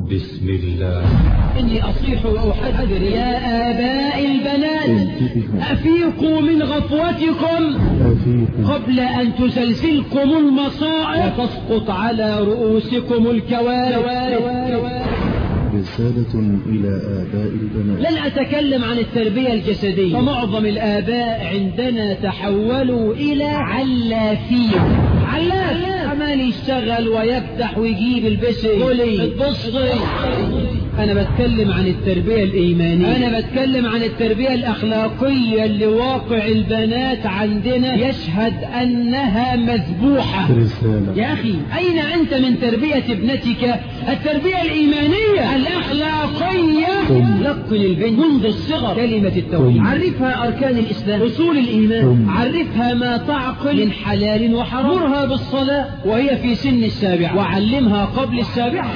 بسم الله. إني أصيح وأحذر يا آباء البنات، أفيقوا من غفوتكم قبل أن تزلزلكم المصائب وتسقط على رؤوسكم الكوارث. رسالة إلى آباء البنات. لن أتكلم عن التربية الجسدية، فمعظم الآباء عندنا تحولوا إلى علافين. علاف عمال يشتغل ويفتح ويجيب البسي قولي تبصي. أنا بتكلم عن التربية الإيمانية، أنا بتكلم عن التربية الأخلاقية اللي واقع البنات عندنا يشهد أنها مذبوحة. رسالة. يا أخي أين أنت من تربية ابنتك التربية الإيمانية الأخلاقية؟ لقن البنت منذ الصغر كلمة التوحيد، عرفها أركان الإسلام، أصول الإيمان، عرفها ما تعقل من حلال وحرام، مرها بالصلاة وهي في سن السابعة، وعلمها قبل السابعة.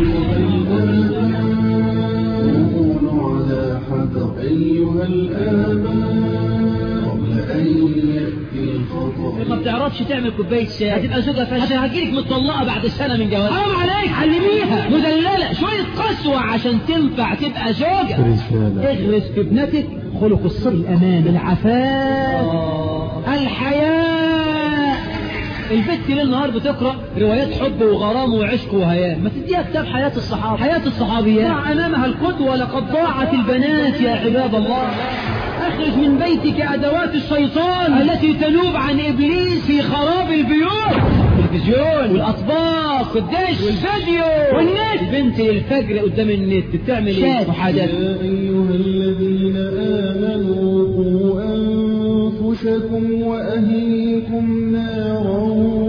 أيها الآباء قبل أن يأتي الخطأ. ما بتعرفش تعمل كوباية شاي، هتبقى زوجة فاشلة، هتجيلك متطلقة بعد سنة من جواز. حرام عليك، علميها مدللة شوية قسوة عشان تنفع تبقى زوجة. رسالة. اغرس في ابنتك خلق الصدق، الأمان، العفاف، الحياة. البنت ليل نهار بتقرأ روايات حب وغرام وعشق وهيام، ما تديها كتاب حياة الصحابة، حياة الصحابيات، ضع أمامها القدوة. لقد ضاعت البنات يا عباد الله. أخرج من بيتك أدوات الشيطان التي تنوب عن إبليس في خراب البيوت، التلفزيون والأطباق والدش والفيديو والنت. البنت الفجر قدام النت بتعمل ايه؟ محادثة. يا أيها الذين آمنوا قوا أنفسكم وأهليكم نارا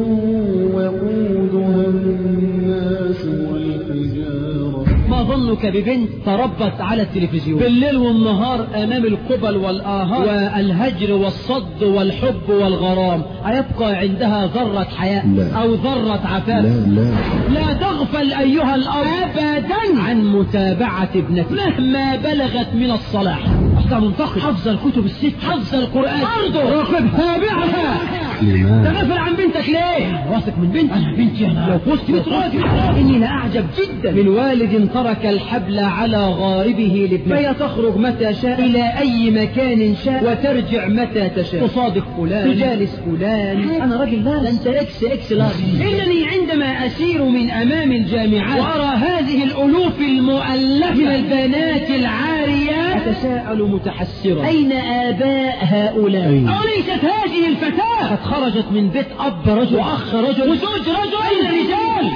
وقودها الناس والحجارة. ما ظنك ببنت تربت على التلفزيون بالليل والنهار أمام القبل والآهات والهجر والصد والحب والغرام؟ أيبقى عندها ذرة حياء أو ذرة عفاف؟ لا تغفل أيها الأب أبدا عن متابعة ابنتك مهما بلغت من الصلاح. منتقد، حفظ الكتب الست، حفظ القرآن، برضه راقب تابعها. تغفل عن بنتك ليه؟ واثق من بنتي، أنا بنتي أنا لو فزت بتراجع. إني لأعجب جدا من والد ترك الحبل على غاربه لابنه، فهي تخرج متى شاء إلى أي مكان شاء وترجع متى تشاء، تصادق فلان، تجالس فلان. أنا راجل لا، أنت إكس لا. إنني عندما أسير من أمام الجامعات وأرى هذه الألوف المؤلفة من البنات العاريات أتساءل متحسرا أين آباء هؤلاء؟ أليست هذه الفتاة قد خرجت من بيت أب رجل وأخ رجل وزوج رجل؟ أين الرجال؟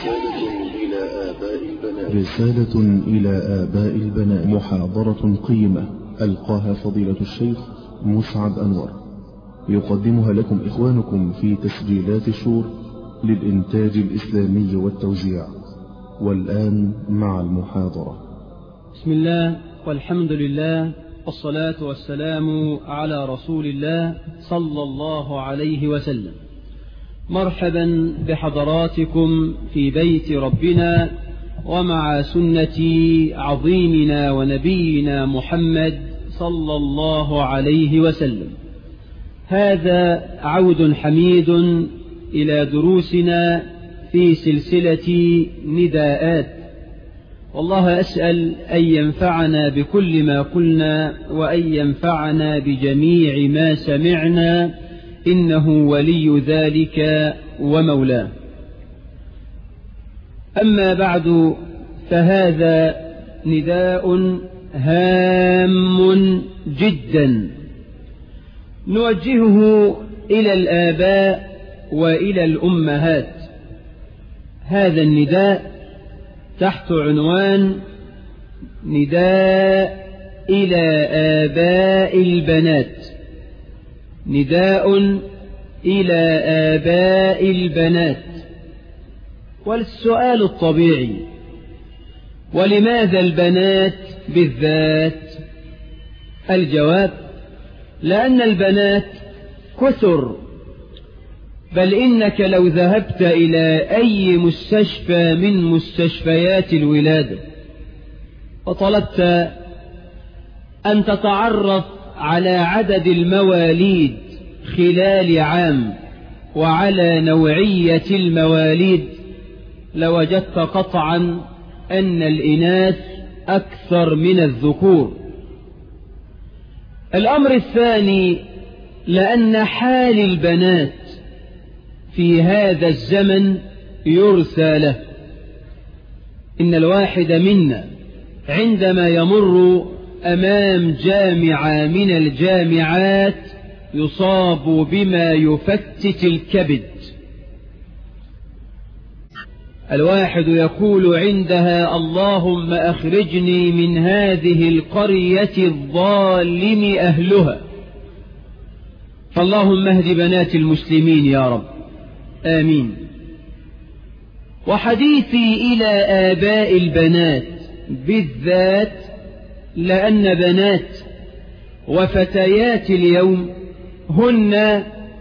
رسالة إلى آباء البنات. محاضرة قيمة ألقاها فضيلة الشيخ مسعد أنور، يقدمها لكم إخوانكم في تسجيلات الشور للإنتاج الإسلامي والتوزيع. والآن مع المحاضرة. بسم الله والحمد لله والصلاة والسلام على رسول الله صلى الله عليه وسلم. مرحبا بحضراتكم في بيت ربنا ومع سنة عظيمنا ونبينا محمد صلى الله عليه وسلم. هذا عود حميد إلى دروسنا في سلسلة نداءات، والله أسأل أن ينفعنا بكل ما قلنا وأن ينفعنا بجميع ما سمعنا، إنه ولي ذلك ومولاه. أما بعد، فهذا نداء هام جدا نوجهه إلى الآباء وإلى الأمهات. هذا النداء تحت عنوان نداء إلى آباء البنات. نداء إلى آباء البنات. والسؤال الطبيعي: ولماذا البنات بالذات؟ الجواب: لأن البنات كثر، بل إنك لو ذهبت إلى أي مستشفى من مستشفيات الولادة وطلبت أن تتعرف على عدد المواليد خلال عام وعلى نوعية المواليد، لوجدت قطعا أن الإناث أكثر من الذكور. الأمر الثاني لأن حال البنات في هذا الزمن يرثى له. إن الواحد منا عندما يمر أمام جامعة من الجامعات يصاب بما يفتت الكبد. الواحد يقول عندها اللهم أخرجني من هذه القرية الظالم أهلها. فاللهم اهد بنات المسلمين يا رب، آمين. وحديثي إلى آباء البنات بالذات، لأن بنات وفتيات اليوم هن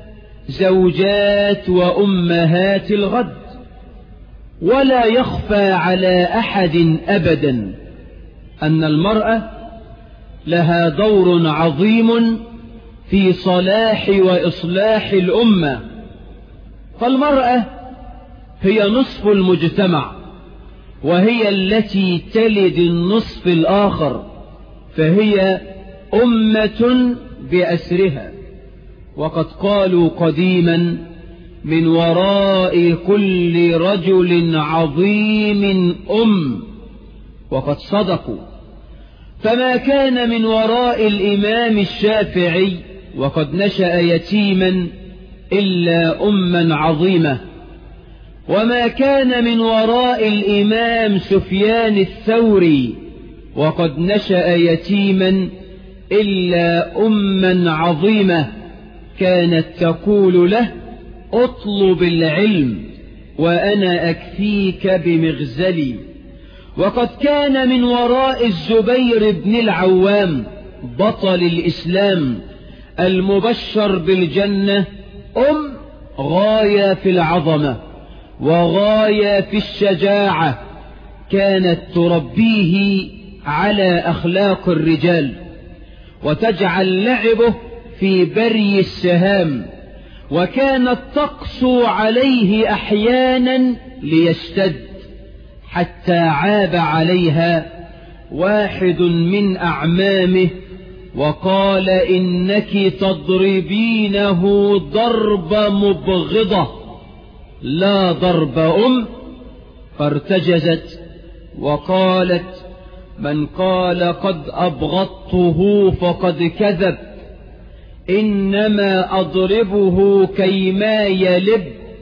زوجات وأمهات الغد، ولا يخفى على أحد أبدا أن المرأة لها دور عظيم في صلاح وإصلاح الأمة. فالمرأة هي نصف المجتمع، وهي التي تلد النصف الآخر، فهي أمة بأسرها. وقد قالوا قديما من وراء كل رجل عظيم وقد صدقوا. فما كان من وراء الإمام الشافعي وقد نشأ يتيما إلا أما عظيمة، وما كان من وراء الإمام سفيان الثوري وقد نشأ يتيما إلا أما عظيمة كانت تقول له اطلب العلم وأنا أكفيك بمغزلي. وقد كان من وراء الزبير بن العوام بطل الإسلام المبشر بالجنة غاية في العظمة وغاية في الشجاعة، كانت تربيه على أخلاق الرجال وتجعل لعبه في بري السهام، وكانت تقسو عليه أحيانا ليشتد، حتى عاب عليها واحد من أعمامه وقال إنك تضربينه ضرب مبغضة لا ضرب فارتجزت وقالت من قال قد أبغضته فقد كذب، إنما أضربه كيما يلب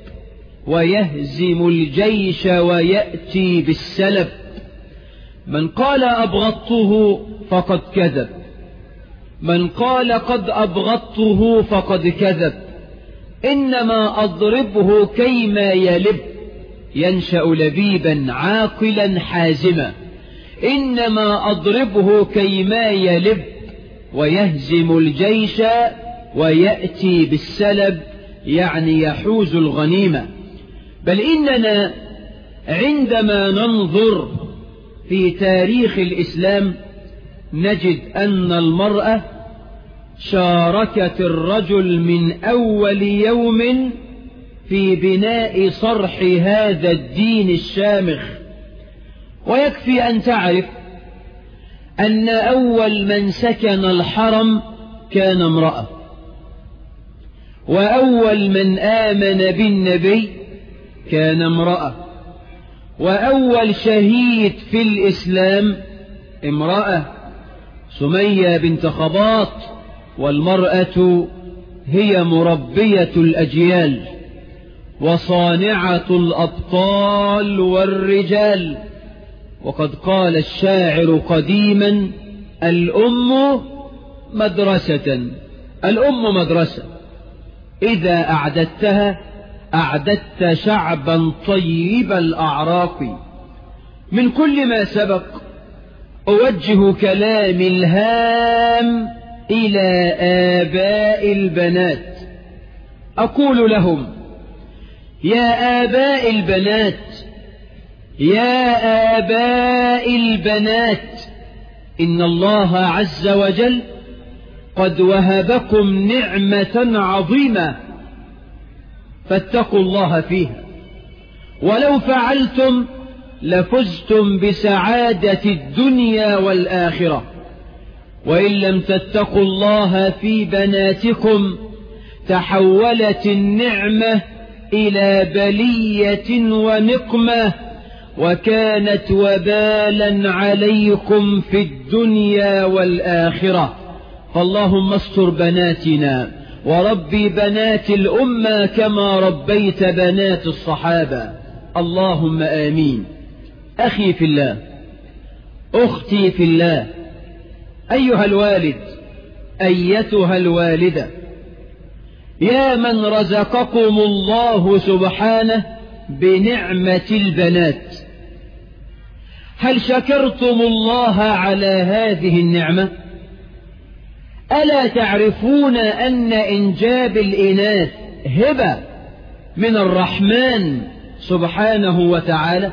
ويهزم الجيش ويأتي بالسلب. من قال أبغضته فقد كذب، من قال قد أبغضته فقد كذب، إنما أضربه كيما يلب ينشأ لبيبا عاقلا حازما، إنما أضربه كيما يلب ويهزم الجيش ويأتي بالسلب، يعني يحوز الغنيمة. بل إننا عندما ننظر في تاريخ الإسلام نجد أن المرأة شاركت الرجل من أول يوم في بناء صرح هذا الدين الشامخ. ويكفي أن تعرف أن أول من سكن الحرم كان امرأة، وأول من آمن بالنبي كان امرأة، وأول شهيد في الإسلام امرأة سمية بنت خباط. والمرأة هي مربية الأجيال وصانعة الأبطال والرجال. وقد قال الشاعر قديما الأم مدرسة، الأم مدرسة إذا أعددتها أعددت شعبا طيب الأعراق. من كل ما سبق أوجه كلامي الهام إلى آباء البنات، أقول لهم يا آباء البنات، يا آباء البنات، إن الله عز وجل قد وهبكم نعمة عظيمة فاتقوا الله فيها، ولو فعلتم لفزتم بسعادة الدنيا والآخرة. وإن لم تتقوا الله في بناتكم تحولت النعمة إلى بلية ونقمة، وكانت وبالا عليكم في الدنيا والآخرة. فاللهم استر بناتنا وربي بنات الأمة كما ربيت بنات الصحابة، اللهم آمين. أخي في الله، أختي في الله، أيها الوالد، أيتها الوالدة، يا من رزقكم الله سبحانه بنعمة البنات، هل شكرتم الله على هذه النعمة؟ ألا تعرفون أن إنجاب الإناث هبة من الرحمن سبحانه وتعالى،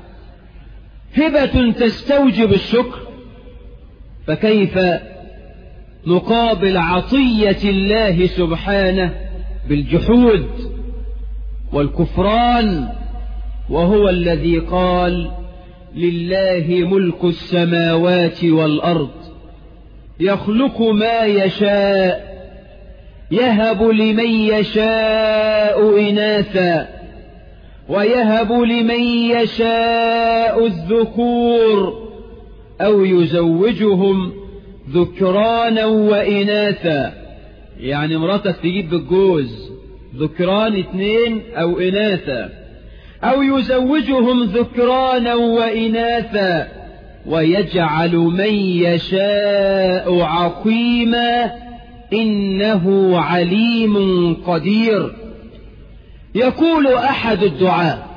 هبة تستوجب الشكر؟ فكيف نقابل عطية الله سبحانه بالجحود والكفران، وهو الذي قال لله ملك السماوات والأرض يخلق ما يشاء يهب لمن يشاء إناثا ويهب لمن يشاء الذكور أو يزوجهم ذكرانا وإناثا. يعني مراتك تجيب بالجوز ذكران 2 أو إناثا، أو يزوجهم ذكرانا وإناثا ويجعل من يشاء عقيما إنه عليم قدير. يقول أحد الدعاء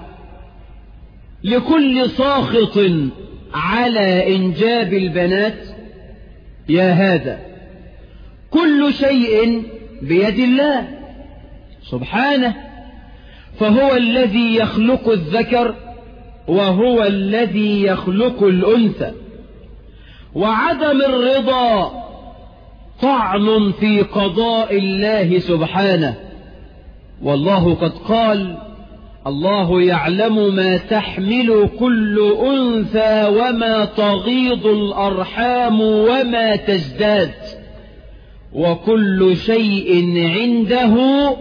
لكل ساخط على إنجاب البنات: يا هذا كل شيء بيد الله سبحانه، فهو الذي يخلق الذكر وهو الذي يخلق الأنثى، وعدم الرضا طعن في قضاء الله سبحانه. والله قد قال: الله يعلم ما تحمل كل أنثى وما تغيض الأرحام وما تزداد وكل شيء عنده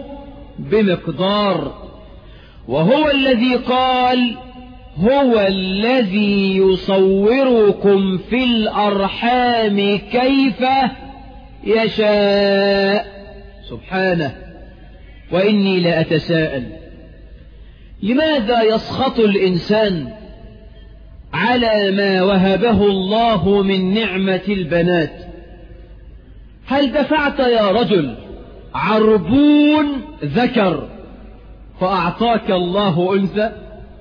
بمقدار. وهو الذي قال: هو الذي يصوركم في الأرحام كيف يشاء سبحانه. وإني لأتساءل: لماذا يسخط الإنسان على ما وهبه الله من نعمة البنات؟ هل دفعت يا رجل عربون ذكر فأعطاك الله أنثى؟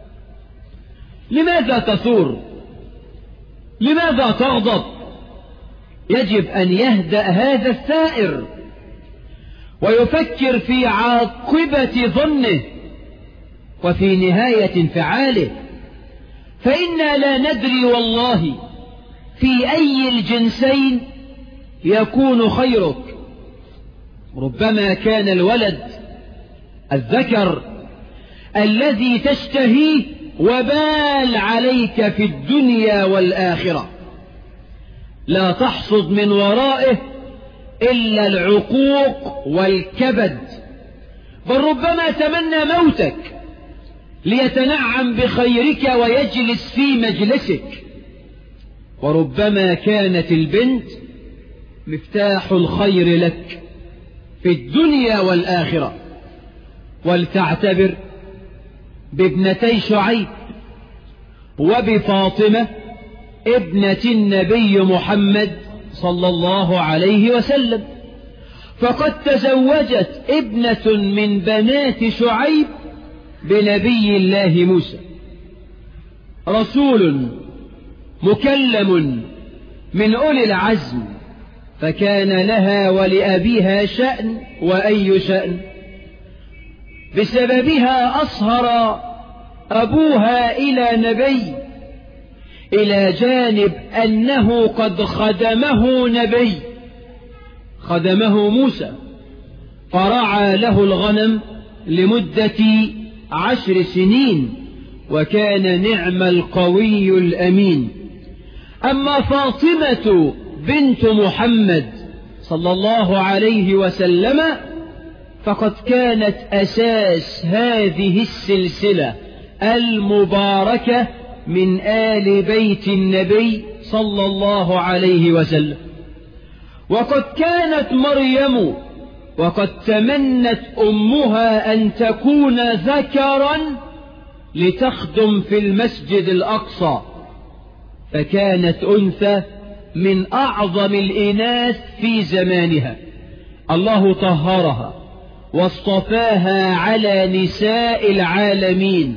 لماذا تثور؟ لماذا تغضب؟ يجب أن يهدأ هذا الثائر ويفكر في عاقبة ظنه وفي نهاية انفعاله، فإنا لا ندري والله في أي الجنسين يكون خيرك. ربما كان الولد الذكر الذي تشتهيه وبال عليك في الدنيا والآخرة، لا تحصد من ورائه إلا العقوق والكبد، بل ربما تمنى موتك ليتنعم بخيرك ويجلس في مجلسك. وربما كانت البنت مفتاح الخير لك في الدنيا والآخرة. ولتعتبر بابنتي شعيب وبفاطمة ابنة النبي محمد صلى الله عليه وسلم، فقد تزوجت ابنة من بنات شعيب بنبي الله موسى، رسول مكلم من أولي العزم، فكان لها ولأبيها شأن وأي شأن. بسببها أصهر أبوها إلى نبي، إلى جانب أنه قد خدمه نبي، خدمه موسى، فرعى له الغنم لمدة 10 سنين، وكان نعم القوي الأمين. أما فاطمة بنت محمد صلى الله عليه وسلم فقد كانت أساس هذه السلسلة المباركة من آل بيت النبي صلى الله عليه وسلم. وقد كانت مريم وقد تمنت أمها أن تكون ذكرا لتخدم في المسجد الأقصى، فكانت أنثى من أعظم الإناث في زمانها. الله طهرها واصطفاها على نساء العالمين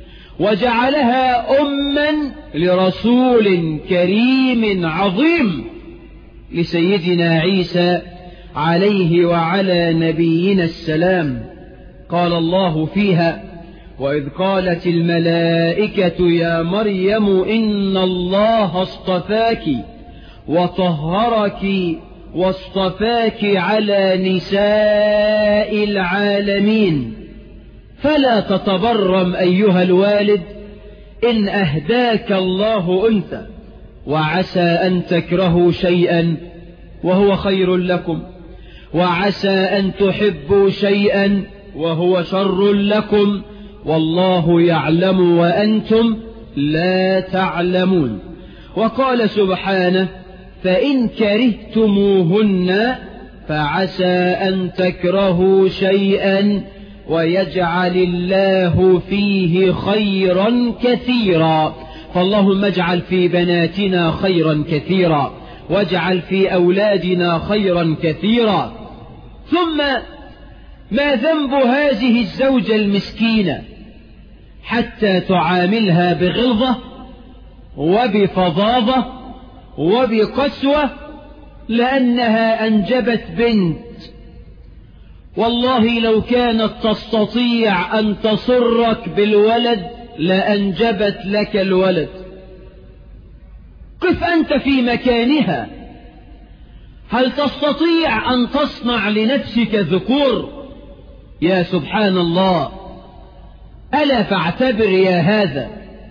وجعلها أما لرسول كريم عظيم لسيدنا عيسى عليه وعلى نبينا السلام. قال الله فيها: وإذ قالت الملائكة يا مريم إن الله اصطفاك وطهرك واصطفاك على نساء العالمين. فلا تتبرم أيها الوالد إن أهداك الله أنثى، وعسى أن تكرهوا شيئا وهو خير لكم، وعسى أن تحبوا شيئا وهو شر لكم، والله يعلم وأنتم لا تعلمون. وقال سبحانه: فإن كرهتموهن فعسى أن تكرهوا شيئا ويجعل الله فيه خيرا كثيرا. فاللهم اجعل في بناتنا خيرا كثيرا، واجعل في أولادنا خيرا كثيرا. ثم ما ذنب هذه الزوجة المسكينة حتى تعاملها بغلظة وبفظاظة وبقسوة؟ لأنها أنجبت بنت، والله لو كانت تستطيع أن تسرك بالولد لأنجبت لك الولد. قف أنت في مكانها، هل تستطيع أن تصنع لنفسك ذكور؟ يا سبحان الله. ألا فاعتبر يا هذا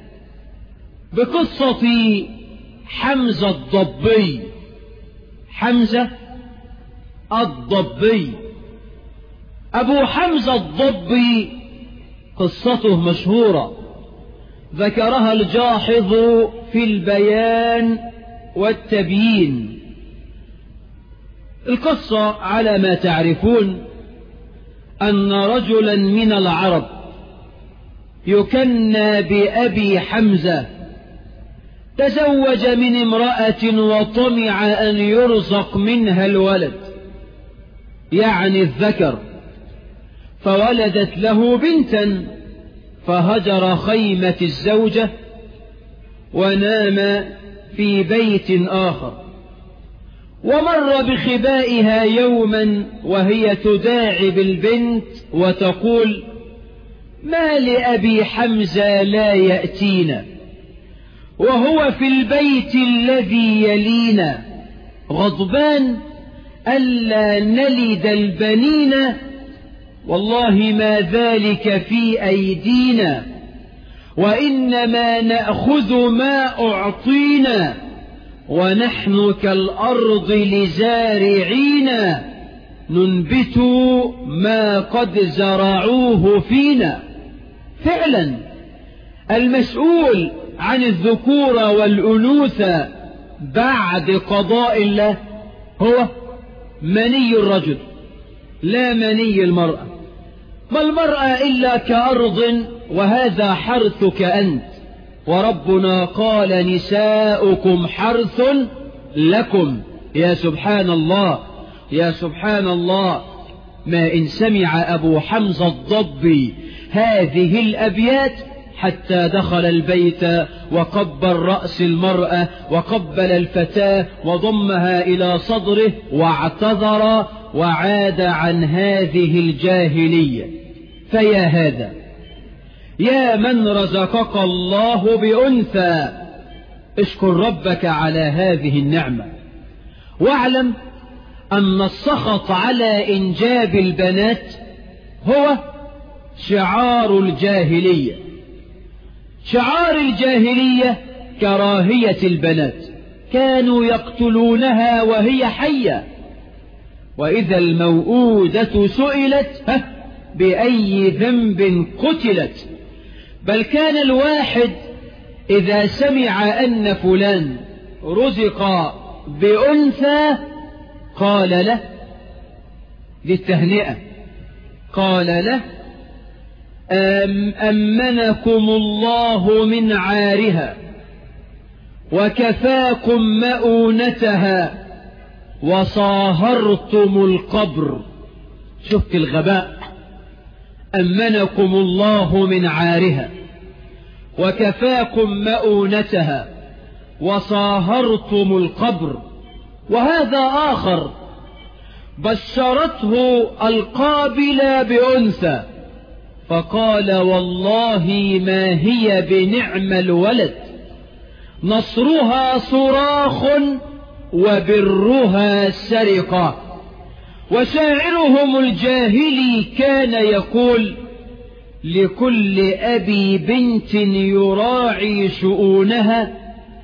بقصة حمزة الضبي. حمزة الضبي، أبو حمزة الضبي قصته مشهورة، ذكرها الجاحظ في البيان والتبيين. القصة على ما تعرفون أن رجلا من العرب يكنى بأبي حمزة تزوج من امرأة وطمع أن يرزق منها الولد، يعني الذكر، فولدت له بنتا، فهجر خيمة الزوجة ونام في بيت آخر. ومر بخبائها يوما وهي تداعب البنت وتقول: ما لأبي حمزة لا يأتينا وهو في البيت الذي يلينا، غضبان ألا نلد البنين، والله ما ذلك في أيدينا، وإنما نأخذ ما أعطينا، ونحن كالأرض لزارعينا، ننبت ما قد زرعوه فينا. فعلا المسؤول عن الذكورة والأنوثة بعد قضاء الله هو مني الرجل لا مني المرأة. ما المرأة إلا كأرض، وهذا حرثك أنت، وربنا قال: نساؤكم حرث لكم. يا سبحان الله، يا سبحان الله. ما إن سمع أبو حمزة الضبي هذه الأبيات حتى دخل البيت وقبل رأس المرأة وقبل الفتاة وضمها إلى صدره واعتذر وعاد عن هذه الجاهلية. فيا هذا، يا من رزقك الله بأنثى، اشكر ربك على هذه النعمة، واعلم أن السخط على إنجاب البنات هو شعار الجاهلية، شعار الجاهلية كراهية البنات، كانوا يقتلونها وهي حية. وإذا الموءودة سئلت بأي ذنب قتلت. بل كان الواحد إذا سمع أن فلان رزق بأنثى قال له للتهنئة، قال له أمنكم الله من عارها وكفاكم مؤونتها وصاهرتم القبر. شفت الغباء، أمنكم الله من عارها وكفاكم مؤونتها وصاهرتم القبر. وهذا آخر بشرته القابلة بأنثى فقال والله ما هي بنعم الولد، نصرها صراخ وبرها سرقة. وشاعرهم الجاهلي كان يقول لكل أبي بنت يراعي شؤونها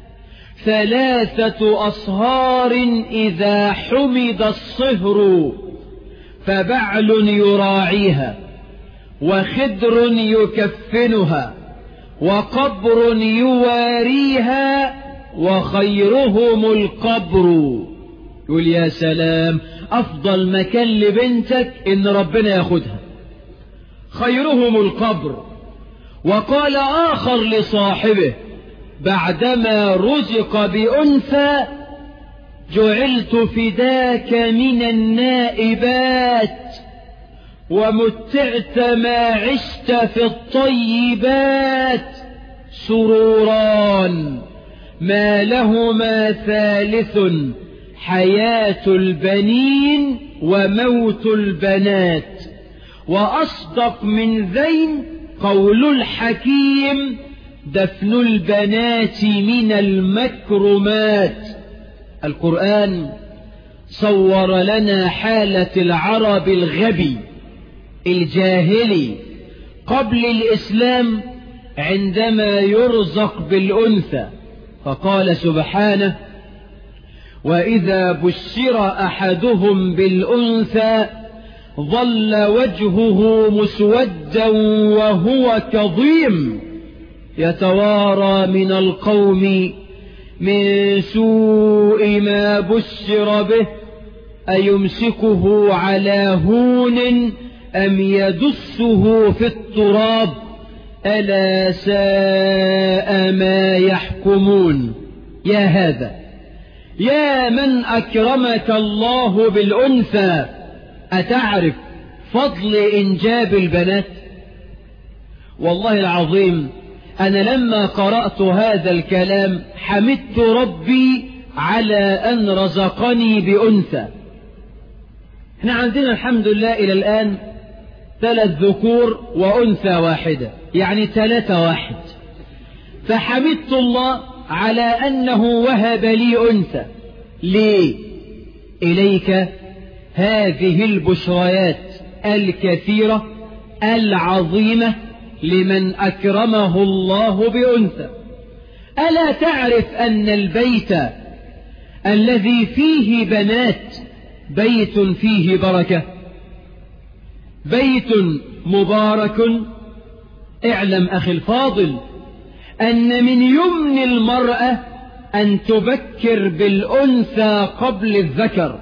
3 أصهار إذا حمد الصهر، فبعل يراعيها وخدر يكفنها وقبر يواريها وخيرهم القبر. يقول يا سلام، أفضل مكان لبنتك إن ربنا ياخدها، خيرهم القبر. وقال آخر لصاحبه بعدما رزق بأنثى جعلت فداك من النائبات ومتعت ما عشت في الطيبات، سروران ما لهما ثالث حياة البنين وموت البنات. وأصدق من ذين قول الحكيم دفن البنات من المكرمات. القرآن صور لنا حالة العرب الغبي الجاهلي قبل الإسلام عندما يرزق بالأنثى، فقال سبحانه وإذا بشر أحدهم بالأنثى ظل وجهه مسودا وهو كظيم يتوارى من القوم من سوء ما بشر به أيمسكه على هون أم يدسه في التراب ألا ساء ما يحكمون. يا هذا، يا من أكرمك الله بالأنثى، أتعرف فضل إنجاب البنات؟ والله العظيم أنا لما قرأت هذا الكلام حمدت ربي على أن رزقني بأنثى. احنا عندنا الحمد لله إلى الآن 3 ذكور وأنثى واحدة، يعني 3 واحد. فحمدت الله على أنه وهب لي أنثى. ليه؟ إليك هذه البشريات الكثيرة العظيمة لمن أكرمه الله بأنثى. ألا تعرف أن البيت الذي فيه بنات بيت فيه بركة، بيت مبارك؟ اعلم أخي الفاضل أن من يمن المرأة أن تبكر بالأنثى قبل الذكر.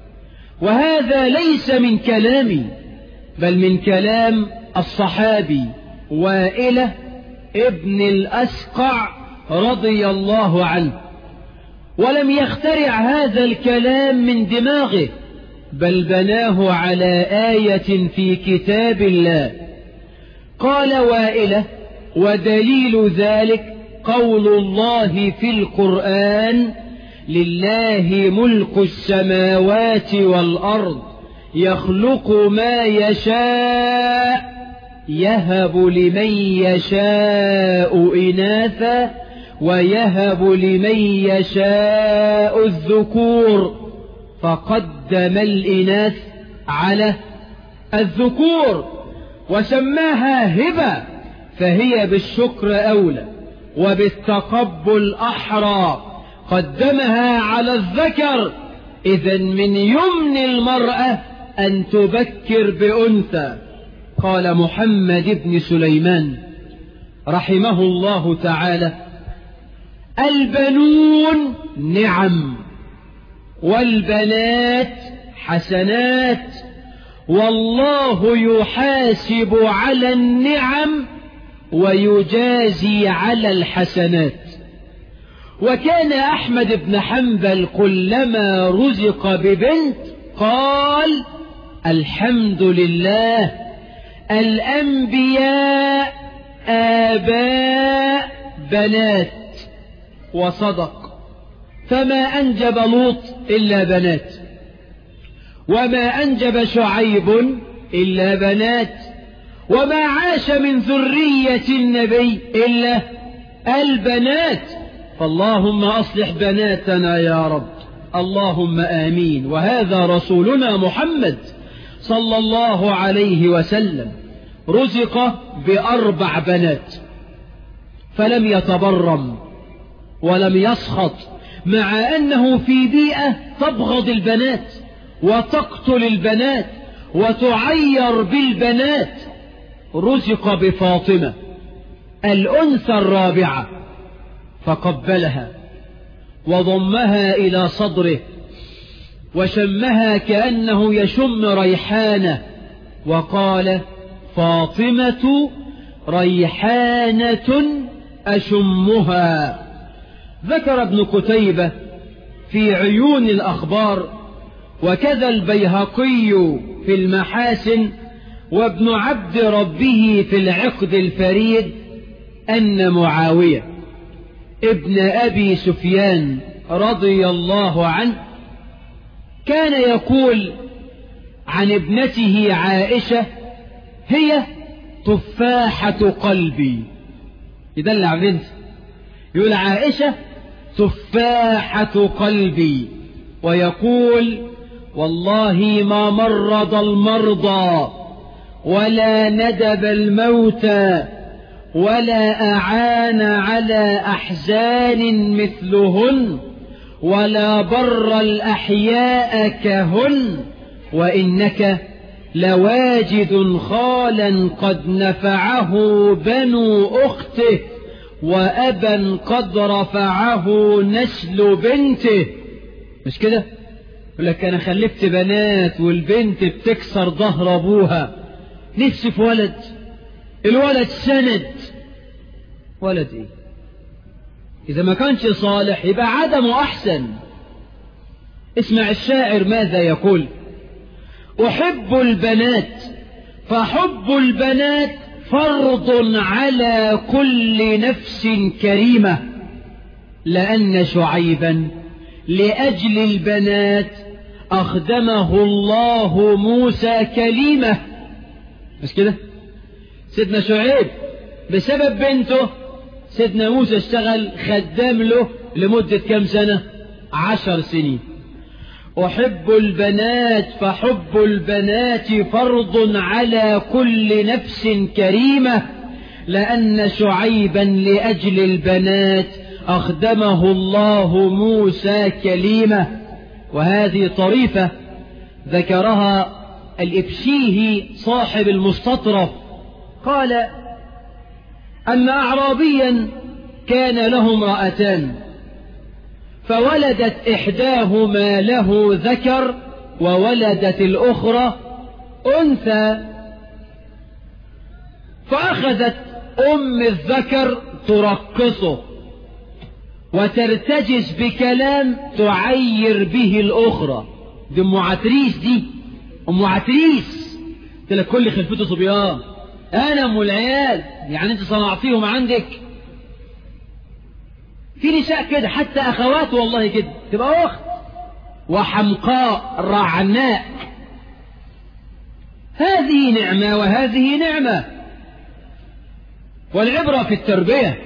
وهذا ليس من كلامي بل من كلام الصحابي وائلة ابن الأسقع رضي الله عنه. ولم يخترع هذا الكلام من دماغه بل بناه على آية في كتاب الله. قال وائلة ودليل ذلك قول الله في القرآن لله ملك السماوات والأرض يخلق ما يشاء يهب لمن يشاء إناثا ويهب لمن يشاء الذكور، فقدم الإناث على الذكور وسماها هبة فهي بالشكر أولى وبالتقبل أحرى، قدمها على الذكر. إذن من يمن المرأة أن تبكر بأنثى. قال محمد بن سليمان رحمه الله تعالى: البنون نعم والبنات حسنات، والله يحاسب على النعم ويجازي على الحسنات. وكان أحمد بن حنبل كلما رزق ببنت قال: الحمد لله، الأنبياء آباء بنات. وصدق، فما أنجب لوط إلا بنات، وما أنجب شعيب إلا بنات، وما عاش من ذرية النبي إلا البنات. فاللهم أصلح بناتنا يا رب، اللهم آمين. وهذا رسولنا محمد صلى الله عليه وسلم رزق ب4 بنات، فلم يتبرم ولم يسخط، مع أنه في بيئة تبغض البنات وتقتل البنات وتعير بالبنات. رزق بفاطمة الأنثى الرابعة، فقبلها وضمها إلى صدره وشمها كأنه يشم ريحانة، وقال: فاطمة ريحانة أشمها. ذكر ابن قتيبة في عيون الأخبار، وكذا البيهقي في المحاسن، وابن عبد ربه في العقد الفريد، أن معاوية ابن أبي سفيان رضي الله عنه كان يقول عن ابنته عائشة: هي تفاحة قلبي. يدلع بنته، يقول عائشة تفاحة قلبي، ويقول: والله ما مرض المرضى ولا ندب الموتى ولا أعان على أحزان مثلهن ولا بر الأحياء كهن، وإنك لواجد خالا قد نفعه بنو أخته وأبا قد رفعه نسل بنته. مش كده؟ يقول لك أنا خلفت بنات والبنت بتكسر ظهر أبوها، نفسي في ولد، الولد سند. ولد إيه؟ إذا ما كانش صالح يبقى عدمه أحسن. اسمع الشاعر ماذا يقول: أحب البنات فحب البنات فرض على كل نفس كريمة، لأن شعيبا لأجل البنات أخدمه الله موسى كليمة. مش كده؟ سيدنا شعيب بسبب بنته سيدنا موسى اشتغل خدام له لمدة كم سنة؟ 10 سنين. أحب البنات فحب البنات فرض على كل نفس كريمة، لأن شعيبا لأجل البنات أخدمه الله موسى كليمة. وهذه طريفة ذكرها الإبشيهي صاحب المستطرف، قال أن أعرابيا كان له امرأتان، فولدت إحداهما له ذكر وولدت الأخرى أنثى، فأخذت أم الذكر ترقصه وترتجز بكلام تعير به الأخرى. دي أم عتريس، دي أم عتريس، قلت لك كل خلفته صبيان، أنا أم العيال، يعني أنت صنعتيهم عندك. في نساء كده، حتى أخوات والله كده، تبقى أخت وحمقاء رعناء. هذه نعمة وهذه نعمة، والعبرة في التربية.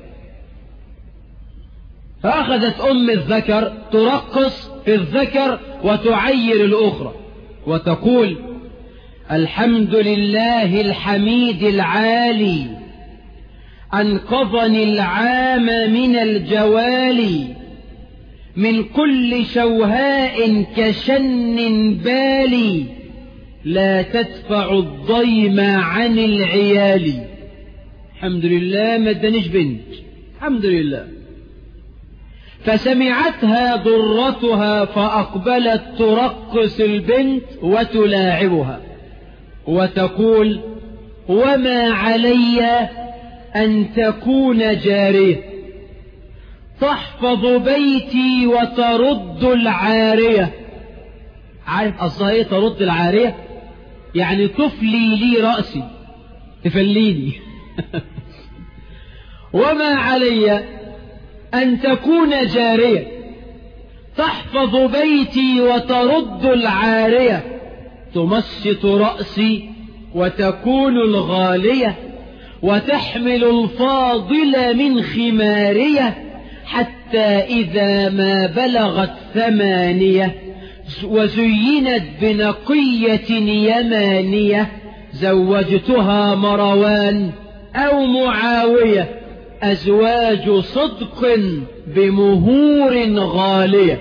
فأخذت أم الذكر ترقص في الذكر وتعير الأخرى وتقول: الحمد لله الحميد العالي أنقذني العام من الجوال من كل شوهاء كشن بالي لا تدفع الضيم عن العيال. الحمد لله ما ادانيش بنت، الحمد لله. فسمعتها ضرتها فأقبلت ترقص البنت وتلاعبها وتقول وما علي أن تكون جارية تحفظ بيتي وترد العارية. عارف أصلا إيه ترد العارية؟ يعني تفلي لي رأسي، تفليني. وما علي أن تكون جارية تحفظ بيتي وترد العارية تمشط رأسي وتكون الغالية وتحمل الفاضل من خمارية حتى إذا ما بلغت 8 وزينت بنقية يمانية زوجتها مروان أو معاوية أزواج صدق بمهور غالية.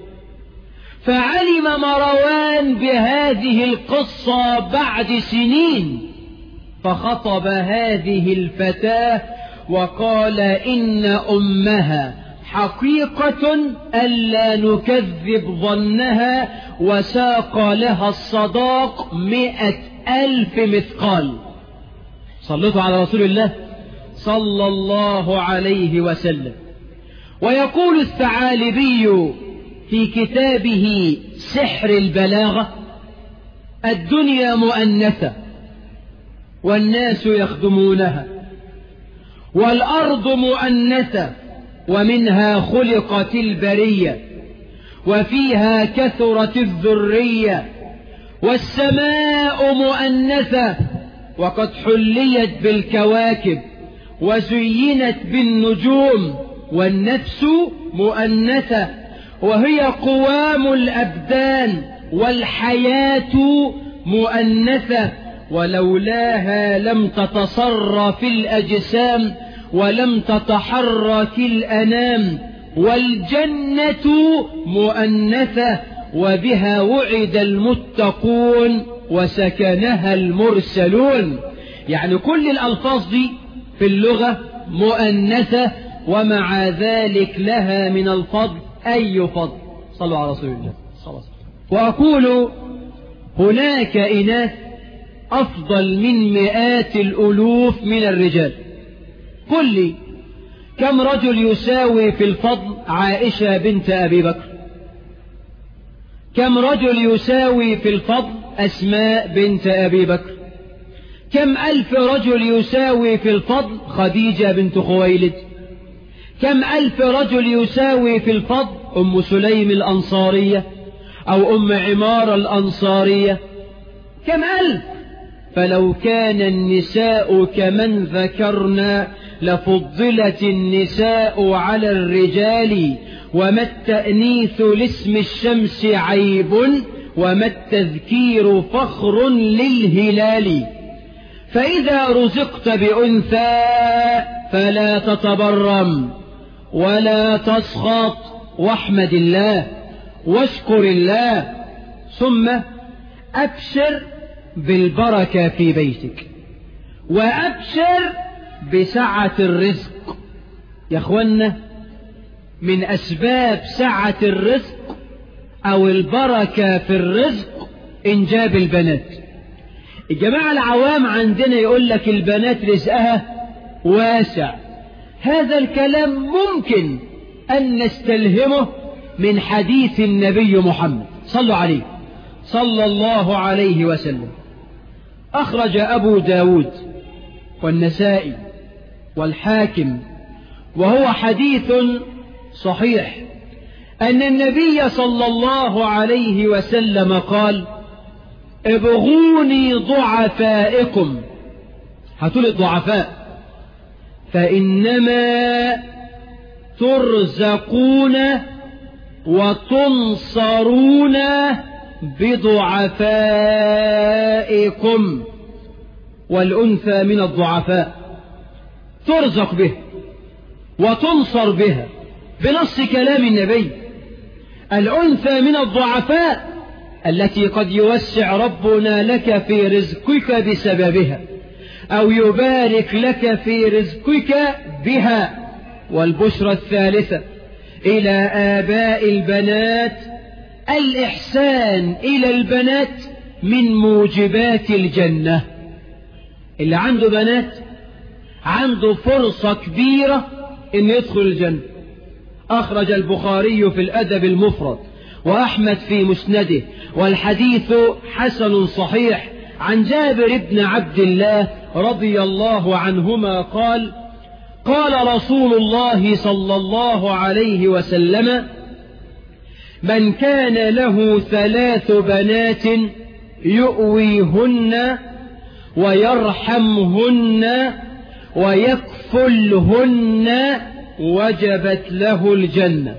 فعلم مروان بهذه القصة بعد سنين فخطب هذه الفتاة وقال إن أمها حقيقة ألا نكذب ظنها وساق لها الصداق 100,000 مثقال. صلوا على رسول الله صلى الله عليه وسلم. ويقول الثعالبي في كتابه سحر البلاغة الدنيا مؤنثة والناس يخدمونها والأرض مؤنثة ومنها خلقت البرية وفيها كثرت الذرية والسماء مؤنثة وقد حليت بالكواكب وزينت بالنجوم والنفس مؤنثة وهي قوام الأبدان والحياة مؤنثة ولولاها لم تتصرف الأجسام ولم تتحرك الأنام والجنة مؤنثة وبها وعد المتقون وسكنها المرسلون. يعني كل الألفاظ دي في اللغة مؤنثة ومع ذلك لها من الفضل أي فضل. صلوا على رسول الله صلى الله عليه وسلم. وأقول هناك إناث أفضل من 100 الألوف من الرجال. قل لي كم رجل يساوي في الفضل عائشة بنت أبي بكر؟ كم رجل يساوي في الفضل أسماء بنت أبي بكر؟ كم 1000 رجل يساوي في الفضل خديجة بنت خويلد؟ كم 1000 رجل يساوي في الفضل أم سليم الأنصارية أو أم عمار الأنصارية؟ كم 1000؟ فلو كان النساء كمن ذكرنا لفضلت النساء على الرجال وما التأنيث لاسم الشمس عيب وما التذكير فخر للهلال. فإذا رزقت بأنثى فلا تتبرم ولا تسخط واحمد الله واشكر الله ثم أبشر بالبركة في بيتك وأبشر بسعة الرزق. يا أخوانا من أسباب سعة الرزق أو البركة في الرزق إنجاب البنات. الجماعة العوام عندنا يقول لك البنات رزقها واسع. هذا الكلام ممكن أن نستلهمه من حديث النبي محمد صلوا عليه صلى الله عليه وسلم. أخرج أبو داود والنسائي والحاكم وهو حديث صحيح أن النبي صلى الله عليه وسلم قال ابغوني ضعفائكم، هتقول الضعفاء، فإنما ترزقون وتنصرون بضعفائكم، والأنثى من الضعفاء ترزق به وتنصر بها بنص كلام النبي. الأنثى من الضعفاء التي قد يوسع ربنا لك في رزقك بسببها أو يبارك لك في رزقك بها. والبشرى الثالثة إلى آباء البنات: الإحسان إلى البنات من موجبات الجنة. اللي عنده بنات عنده فرصة كبيرة إن يدخل الجنة. أخرج البخاري في الأدب المفرد وأحمد في مسنده، والحديث حسن صحيح، عن جابر بن عبد الله رضي الله عنهما قال: قال رسول الله صلى الله عليه وسلم: من كان له 3 بنات يؤويهن ويرحمهن ويكفلهن وجبت له الجنة.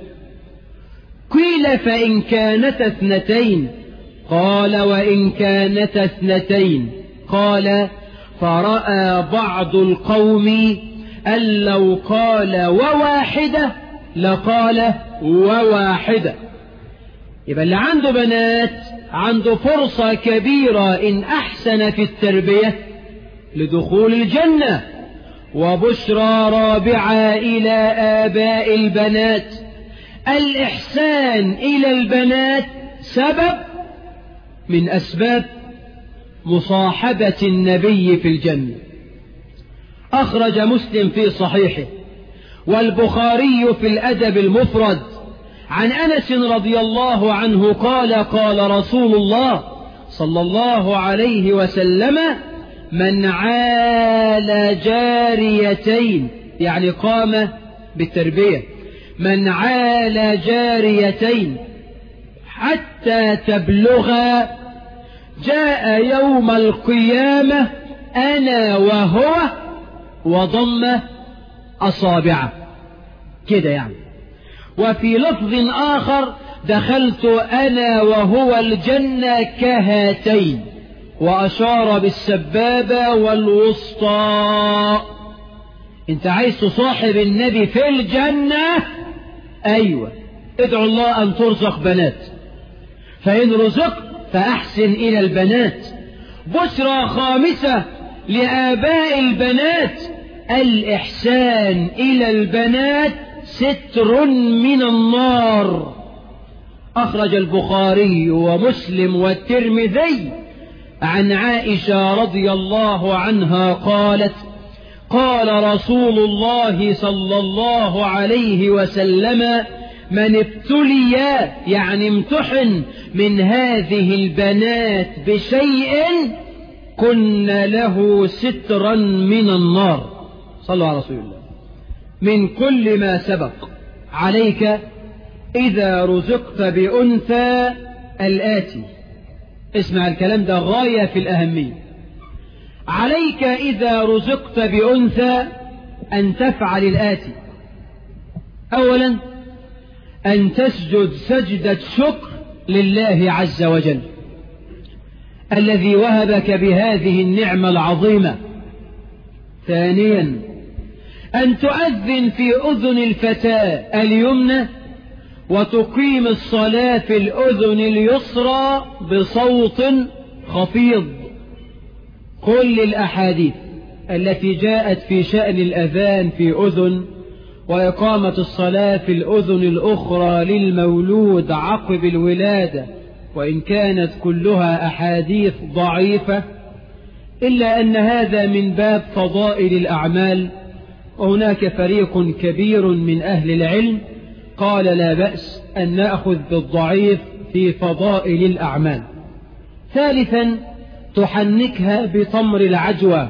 قيل: فإن كانت 2؟ قال: وإن كانت 2. قال: فرأى بعض القوم أن لو قال وواحدة لقال وواحدة. يبقى اللي عنده بنات عنده فرصة كبيرة إن أحسن في التربية لدخول الجنة. وبشرى رابعة إلى آباء البنات: الإحسان إلى البنات سبب من أسباب مصاحبة النبي في الجنة. أخرج مسلم في صحيحه والبخاري في الأدب المفرد عن أنس رضي الله عنه قال: قال رسول الله صلى الله عليه وسلم: من عال جاريتين، يعني قام بالتربية، من عال جاريتين حتى تبلغا جاء يوم القيامة أنا وهو وضم أصابعه كده يعني. وفي لفظ آخر: دخلت أنا وهو الجنة كهاتين، وأشار بالسبابة والوسطى. انت عايز تصاحب النبي في الجنة؟ أيوة، ادعو الله أن ترزق بنات، فإن رزقت فأحسن إلى البنات. بشرى خامسة لآباء البنات: الإحسان إلى البنات ستر من النار. أخرج البخاري ومسلم والترمذي عن عائشة رضي الله عنها قالت: قال رسول الله صلى الله عليه وسلم: من ابتلي، يعني امتحن، من هذه البنات بشيء كن له سترا من النار. صلوا على رسول الله. من كل ما سبق عليك إذا رزقت بأنثى الآتي. اسمع الكلام ده غاية في الأهمية. عليك إذا رزقت بأنثى أن تفعل الآتي: أولا أن تسجد سجدة شكر لله عز وجل الذي وهبك بهذه النعمة العظيمة. ثانيا أن تؤذن في أذن الفتاة اليمنى وتقيم الصلاة في الأذن اليسرى بصوت خفيض. كل الأحاديث التي جاءت في شأن الأذان في أذن وإقامة الصلاة في الأذن الأخرى للمولود عقب الولادة، وإن كانت كلها أحاديث ضعيفة، إلا أن هذا من باب فضائل الأعمال، وهناك فريق كبير من أهل العلم قال لا بأس أن نأخذ بالضعيف في فضائل الأعمال. ثالثا تحنكها بتمر العجوة.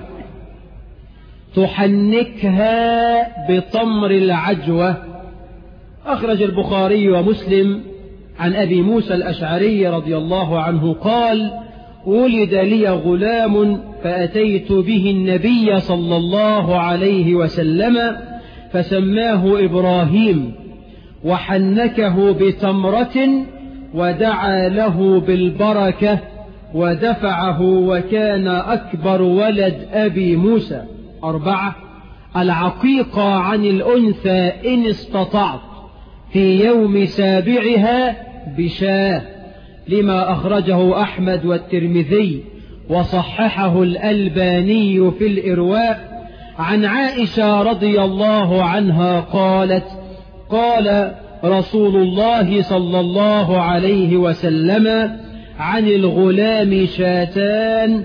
تحنكها بتمر العجوة. أخرج البخاري ومسلم عن أبي موسى الأشعري رضي الله عنه قال: ولد لي غلام فأتيت به النبي صلى الله عليه وسلم فسماه إبراهيم، وحنكه بتمرة ودعا له بالبركة ودفعه، وكان أكبر ولد أبي موسى. 4. العقيقة عن الأنثى إن استطعت في يوم سابعها بشاة، لما أخرجه أحمد والترمذي وصححه الألباني في الإرواء عن عائشة رضي الله عنها قالت: قال رسول الله صلى الله عليه وسلم: عن الغلام شاتان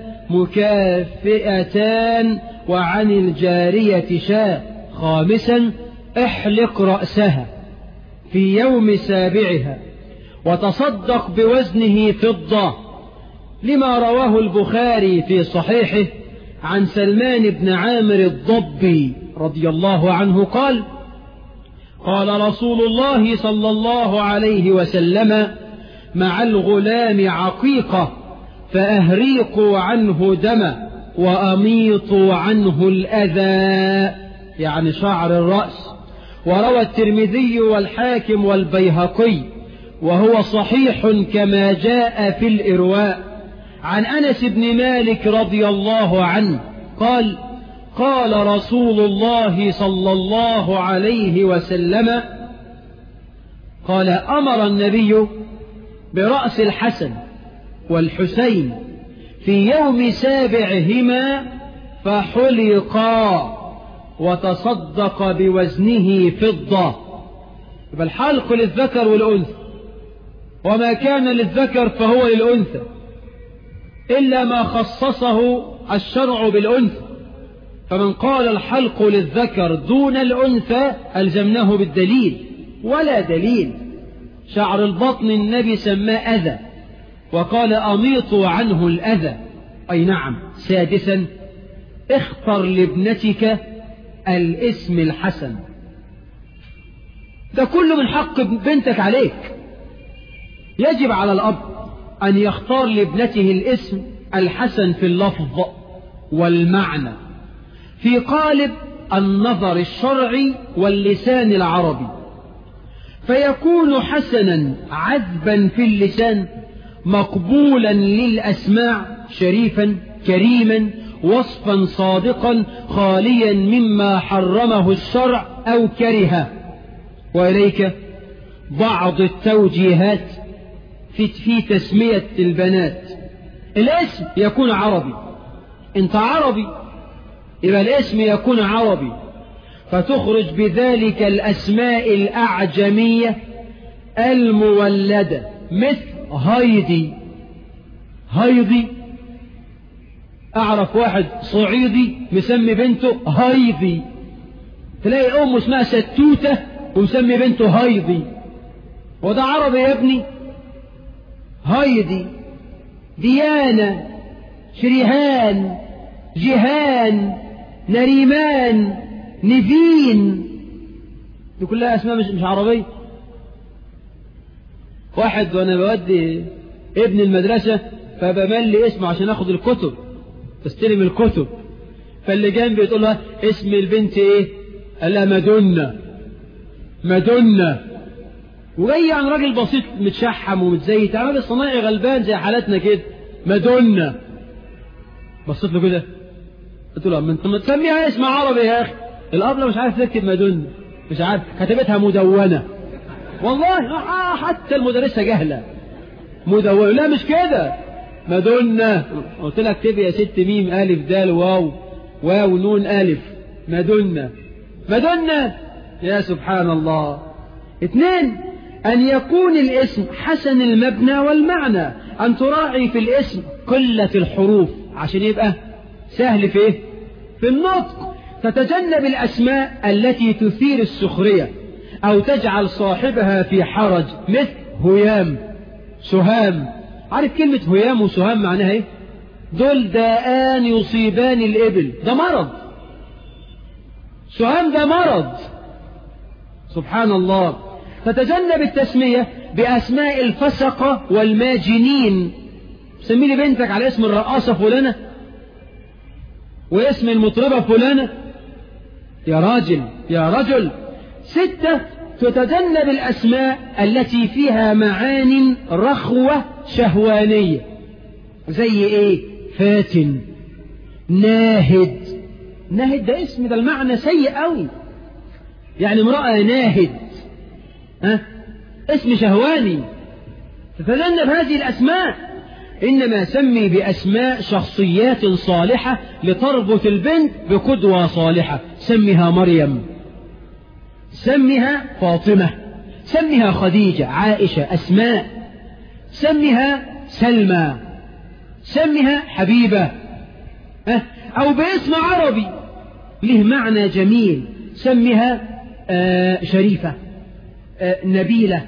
مكافئتان وعن الجارية شاة. خامسا: احلق رأسها في يوم سابعها وتصدق بوزنه فضة، لما رواه البخاري في صحيحه عن سلمان بن عامر الضبي رضي الله عنه قال: قال رسول الله صلى الله عليه وسلم: مع الغلام عقيقة فأهريقوا عنه دم وأميطوا عنه الأذى، يعني شعر الرأس. وروى الترمذي والحاكم والبيهقي وهو صحيح كما جاء في الإرواء عن أنس بن مالك رضي الله عنه قال: قال رسول الله صلى الله عليه وسلم: قال: أمر النبي برأس الحسن والحسين في يوم سابعهما فحلقا وتصدق بوزنه فضة. يبقى الحلق للذكر والأنثى، وما كان للذكر فهو للأنثى إلا ما خصصه الشرع بالأنثى. فمن قال الحلق للذكر دون الأنثى ألزمناه بالدليل، ولا دليل. شعر البطن النبي سماه أذى وقال: أميطوا عنه الأذى، أي نعم. سادسا: اختر لابنتك الاسم الحسن. ده كله من حق بنتك عليك. يجب على الأب أن يختار لابنته الاسم الحسن في اللفظ والمعنى في قالب النظر الشرعي واللسان العربي، فيكون حسنا عذبا في اللسان، مقبولا للأسماع، شريفا كريما، وصفا صادقا، خاليا مما حرمه الشرع أو كرهه. وإليك بعض التوجيهات في تسمية البنات. الاسم يكون عربي، انت عربي يبقى الاسم يكون عربي، فتخرج بذلك الأسماء الأعجمية المولدة، مثل هايدي. هايدي، أعرف واحد صعيدي مسمي بنته هايدي، تلاقي أمه اسمها ستوتة ومسمي بنته هايدي. وده عربي يا ابني؟ هايدي، ديانة، شريهان، جيهان، نريمان، نفين، دي كلها أسماء مش عربية. واحد وأنا بودي ابن المدرسة فبملي اسمه عشان أخذ الكتب، تستلم الكتب، فاللي جنبي يقول لها: اسم البنت إيه؟ قال لها: مادونا. مادونا. وجاي عن راجل بسيط متشحم ومتزيت، عمل الصنايعي غلبان زي حالتنا كده، مادونا. بصيت له كده قلت له: انت ما تسميها اسم عربي يا اخي. الابله مش عارف تكتب مادونا، مش عارف، كتبتها مدونه. والله حتى المدرسه جهله، مدونه. لا مش كده، مادونا. قلت لها: اكتبي يا ست ميم الف دال واو واو نون الف، مادونا. مادونا، يا سبحان الله. 2: أن يكون الاسم حسن المبنى والمعنى، أن تراعي في الاسم قلة الحروف عشان يبقى سهل في إيه؟ في النطق. تتجنب الأسماء التي تثير السخرية أو تجعل صاحبها في حرج، مثل هيام، سهام. عارف كلمة هيام وسهام معناها إيه؟ دول داءان يصيبان الإبل، ده مرض. سهام ده مرض، سبحان الله. فتجنب التسمية بأسماء الفسقة والماجنين. سمي لي بنتك على اسم الرقاصة فلانة واسم المطربة فلانة، يا راجل يا رجل. 6: تتجنب الأسماء التي فيها معان رخوة شهوانية، زي إيه؟ فاتن، ناهد، ناهد ده اسم، ده المعنى سيء قوي، يعني امرأة ناهد، اسم شهواني، تتجنب هذه الأسماء، إنما سمي بأسماء شخصيات صالحة لتربط البنت بقدوة صالحة. سمها مريم، سمها فاطمة، سمها خديجة، عائشة، أسماء، سمها سلمى، سمها حبيبة، أو باسم عربي له معنى جميل، سمها شريفة، نبيلة،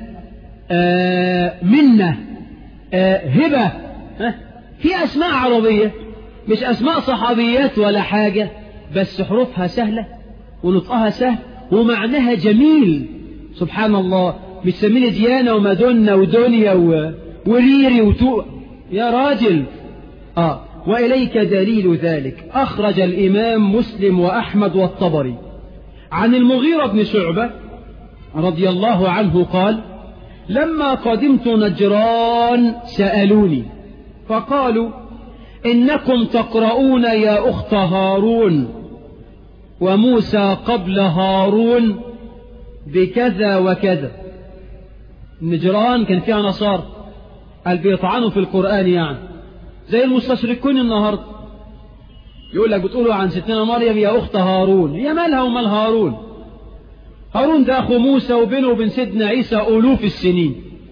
منة، هبة. في أسماء عربية مش أسماء صحابيات ولا حاجة، بس حروفها سهلة ونطقها سهل ومعناها جميل. سبحان الله، مش سميني ديانا ومادونا ودنيا وريري وتوء يا راجل. وإليك دليل ذلك، أخرج الإمام مسلم وأحمد والطبري عن المغيرة بن شعبة رضي الله عنه قال: لما قدمت نجران سألوني فقالوا: إنكم تقرؤون يا أخت هارون وموسى قبل هارون بكذا وكذا. النجران كان فيها نصارى، قال بيطعنوا في القرآن، يعني زي المستشركون النهاردة، يقول لك بتقولوا عن ستنا مريم يا أخت هارون، هي مالها ومال هارون؟ هارون ده أخو موسى وبينه وبين سيدنا عيسى ألوف السنين.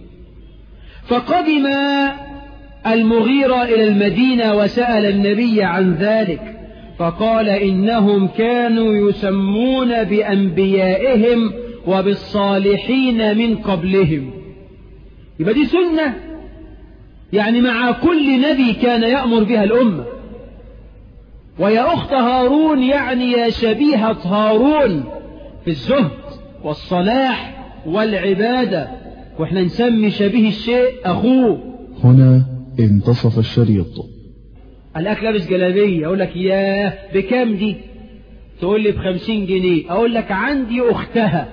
فقدم المغيرة إلى المدينة وسأل النبي عن ذلك، فقال: إنهم كانوا يسمون بأنبيائهم وبالصالحين من قبلهم. يبقى دي سنة، يعني مع كل نبي كان يأمر بها الأمة. ويا أخت هارون يعني يا شبيهة هارون في الزهد والصلاح والعبادة، وإحنا نسمي شبيه الشيء أخوه. هنا انتصف الشريط. الأكل لابس جلابية، أقول لك ياه بكام دي؟ تقول لي ب50 جنيه، أقول لك عندي أختها.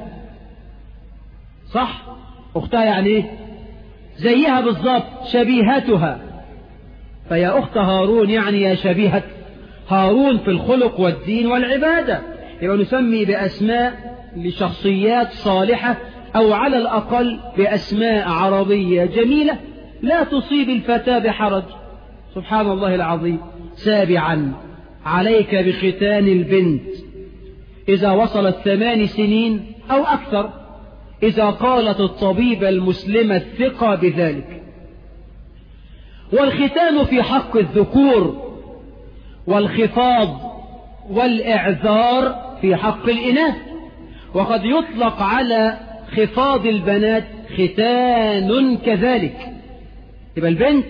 صح؟ أختها يعني إيه؟ زيها بالضبط، شبيهتها. فيا أخت هارون يعني يا شبيهة هارون في الخلق والدين والعبادة. يبقى نسمي بأسماء لشخصيات صالحة، أو على الأقل بأسماء عربية جميلة لا تصيب الفتاة بحرج. سبحان الله العظيم. 7. عليك بختان البنت إذا وصلت 8 سنين أو أكثر، إذا قالت الطبيبة المسلمة الثقة بذلك. والختان في حق الذكور، والخفاض والإعذار في حق الإناث. وقد يطلق على خفاض البنات ختان كذلك. يبقى البنت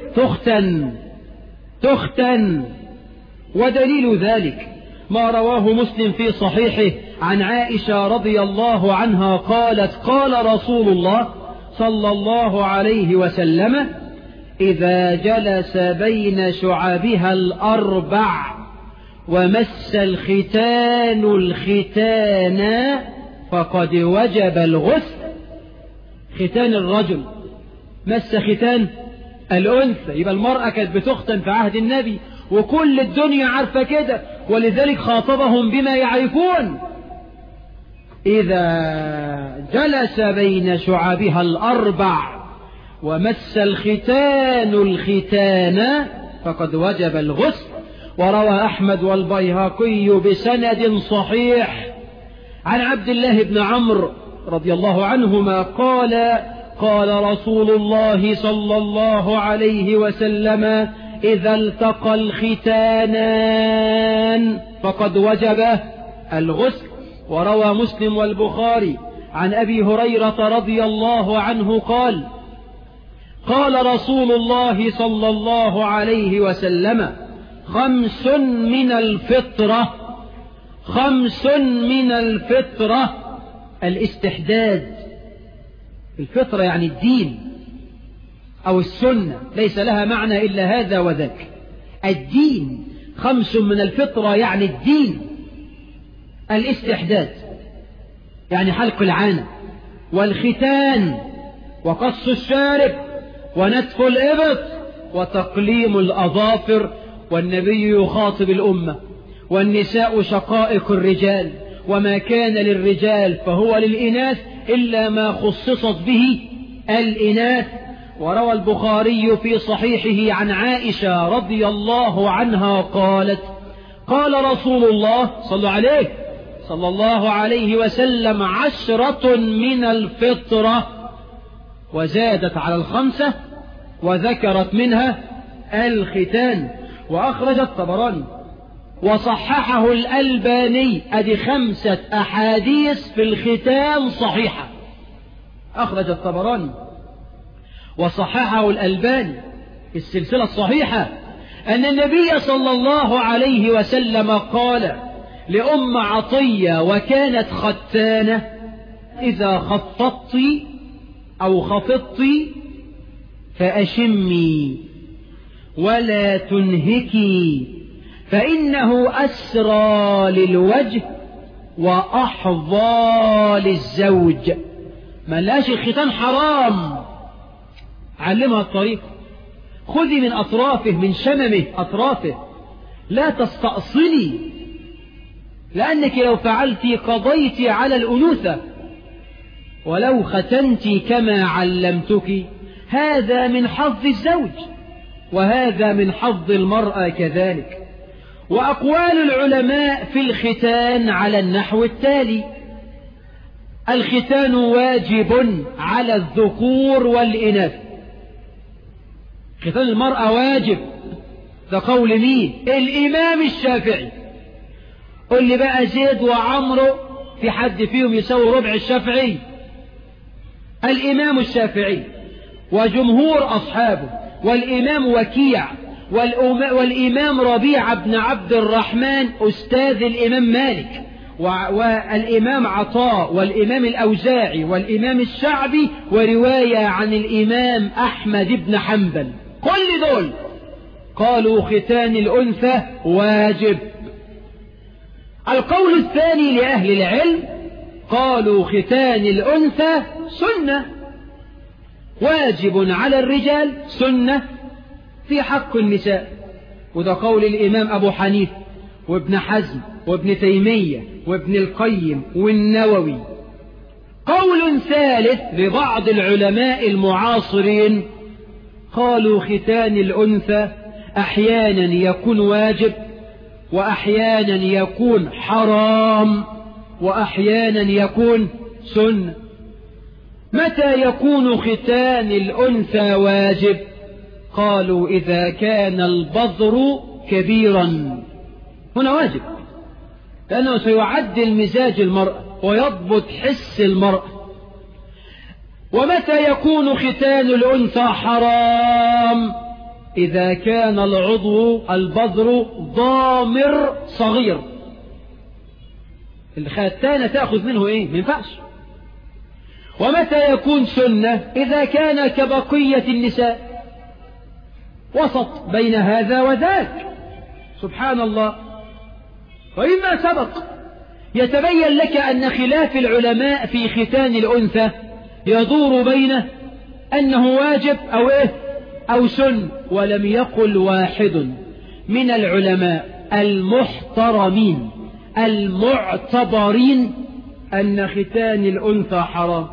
تختن. ودليل ذلك ما رواه مسلم في صحيحه عن عائشة رضي الله عنها قالت: قال رسول الله صلى الله عليه وسلم: إذا جلس بين شعبها الأربع ومس الختان الختان فقد وجب الغسل. ختان الرجل مس ختان الأنثى، يبقى المرأة كانت بتختن في عهد النبي، وكل الدنيا عارفة كده، ولذلك خاطبهم بما يعرفون. إذا جلس بين شعبها الأربع ومس الختان الختان فقد وجب الغسل. وروى أحمد والبيهقي بسند صحيح عن عبد الله بن عمرو رضي الله عنهما قال: قال رسول الله صلى الله عليه وسلم: إذا التقى الختانان فقد وجب الغسل. وروى مسلم والبخاري عن أبي هريرة رضي الله عنه قال: قال رسول الله صلى الله عليه وسلم: 5 من الفطرة الاستحداد. الفطرة يعني الدين أو السنة، ليس لها معنى إلا هذا وذاك. الدين 5 من الفطرة يعني الدين. الاستحداد يعني حلق العانة، والختان، وقص الشارب، ونتف الإبط، وتقليم الأظافر. والنبي يخاطب الأمة والنساء شقائق الرجال، وما كان للرجال فهو للإناث إلا ما خصصت به الإناث. وروى البخاري في صحيحه عن عائشة رضي الله عنها قالت: قال رسول الله صلى الله عليه وسلم: 10 من الفطرة، وزادت على 5 وذكرت منها الختان. وأخرج الطبراني وصححه الألباني، أدي 5 أحاديث في الختان صحيحة. أخرج الطبراني وصححه الألباني في السلسلة الصحيحة أن النبي صلى الله عليه وسلم قال لأم عطية وكانت ختانة: إذا خططت أو خفضت فأشمي ولا تنهكي، فإنه أسرى للوجه وأحظى للزوج. ما لاش الختان حرام، علمها الطريقة، خذي من أطرافه، من شممه أطرافه، لا تستأصلي، لأنك لو فعلت قضيت على الأنوثة. ولو ختنت كما علمتك، هذا من حظ الزوج وهذا من حظ المرأة كذلك. وأقوال العلماء في الختان على النحو التالي: الختان واجب على الذكور والإناث. ختان المرأة واجب، ده قول مين؟ الإمام الشافعي. قل لي بقى زيد وعمرو في حد فيهم يساوي ربع الشافعي؟ الإمام الشافعي وجمهور أصحابه، والإمام وكيع، والإمام ربيع بن عبد الرحمن أستاذ الإمام مالك، والإمام عطاء، والإمام الأوزاعي، والإمام الشعبي، ورواية عن الإمام أحمد بن حنبل. كل دول قالوا ختان الأنثى واجب. القول الثاني لأهل العلم قالوا ختان الأنثى سنة، واجب على الرجال، سنة في حق النساء. وده قول الإمام أبو حنيفة وابن حزم وابن تيمية وابن القيم والنووي. قول ثالث لبعض العلماء المعاصرين قالوا ختان الأنثى أحيانا يكون واجب، وأحيانا يكون حرام، وأحيانا يكون سنة. متى يكون ختان الأنثى واجب؟ قالوا إذا كان البذر كبيرا، هنا واجب، لأنه سيعدل مزاج المرأة ويضبط حس المرأة. ومتى يكون ختان الأنثى حرام؟ إذا كان العضو البذر ضامر صغير، الختانة تأخذ منه إيه؟ ما ينفعش. ومتى يكون سنة؟ إذا كان كبقية النساء، وسط بين هذا وذاك، سبحان الله. وإما سبق يتبين لك أن خلاف العلماء في ختان الأنثى يدور بين أنه واجب أو إيه أو سن، ولم يقل واحد من العلماء المحترمين المعتبرين أن ختان الأنثى حرام.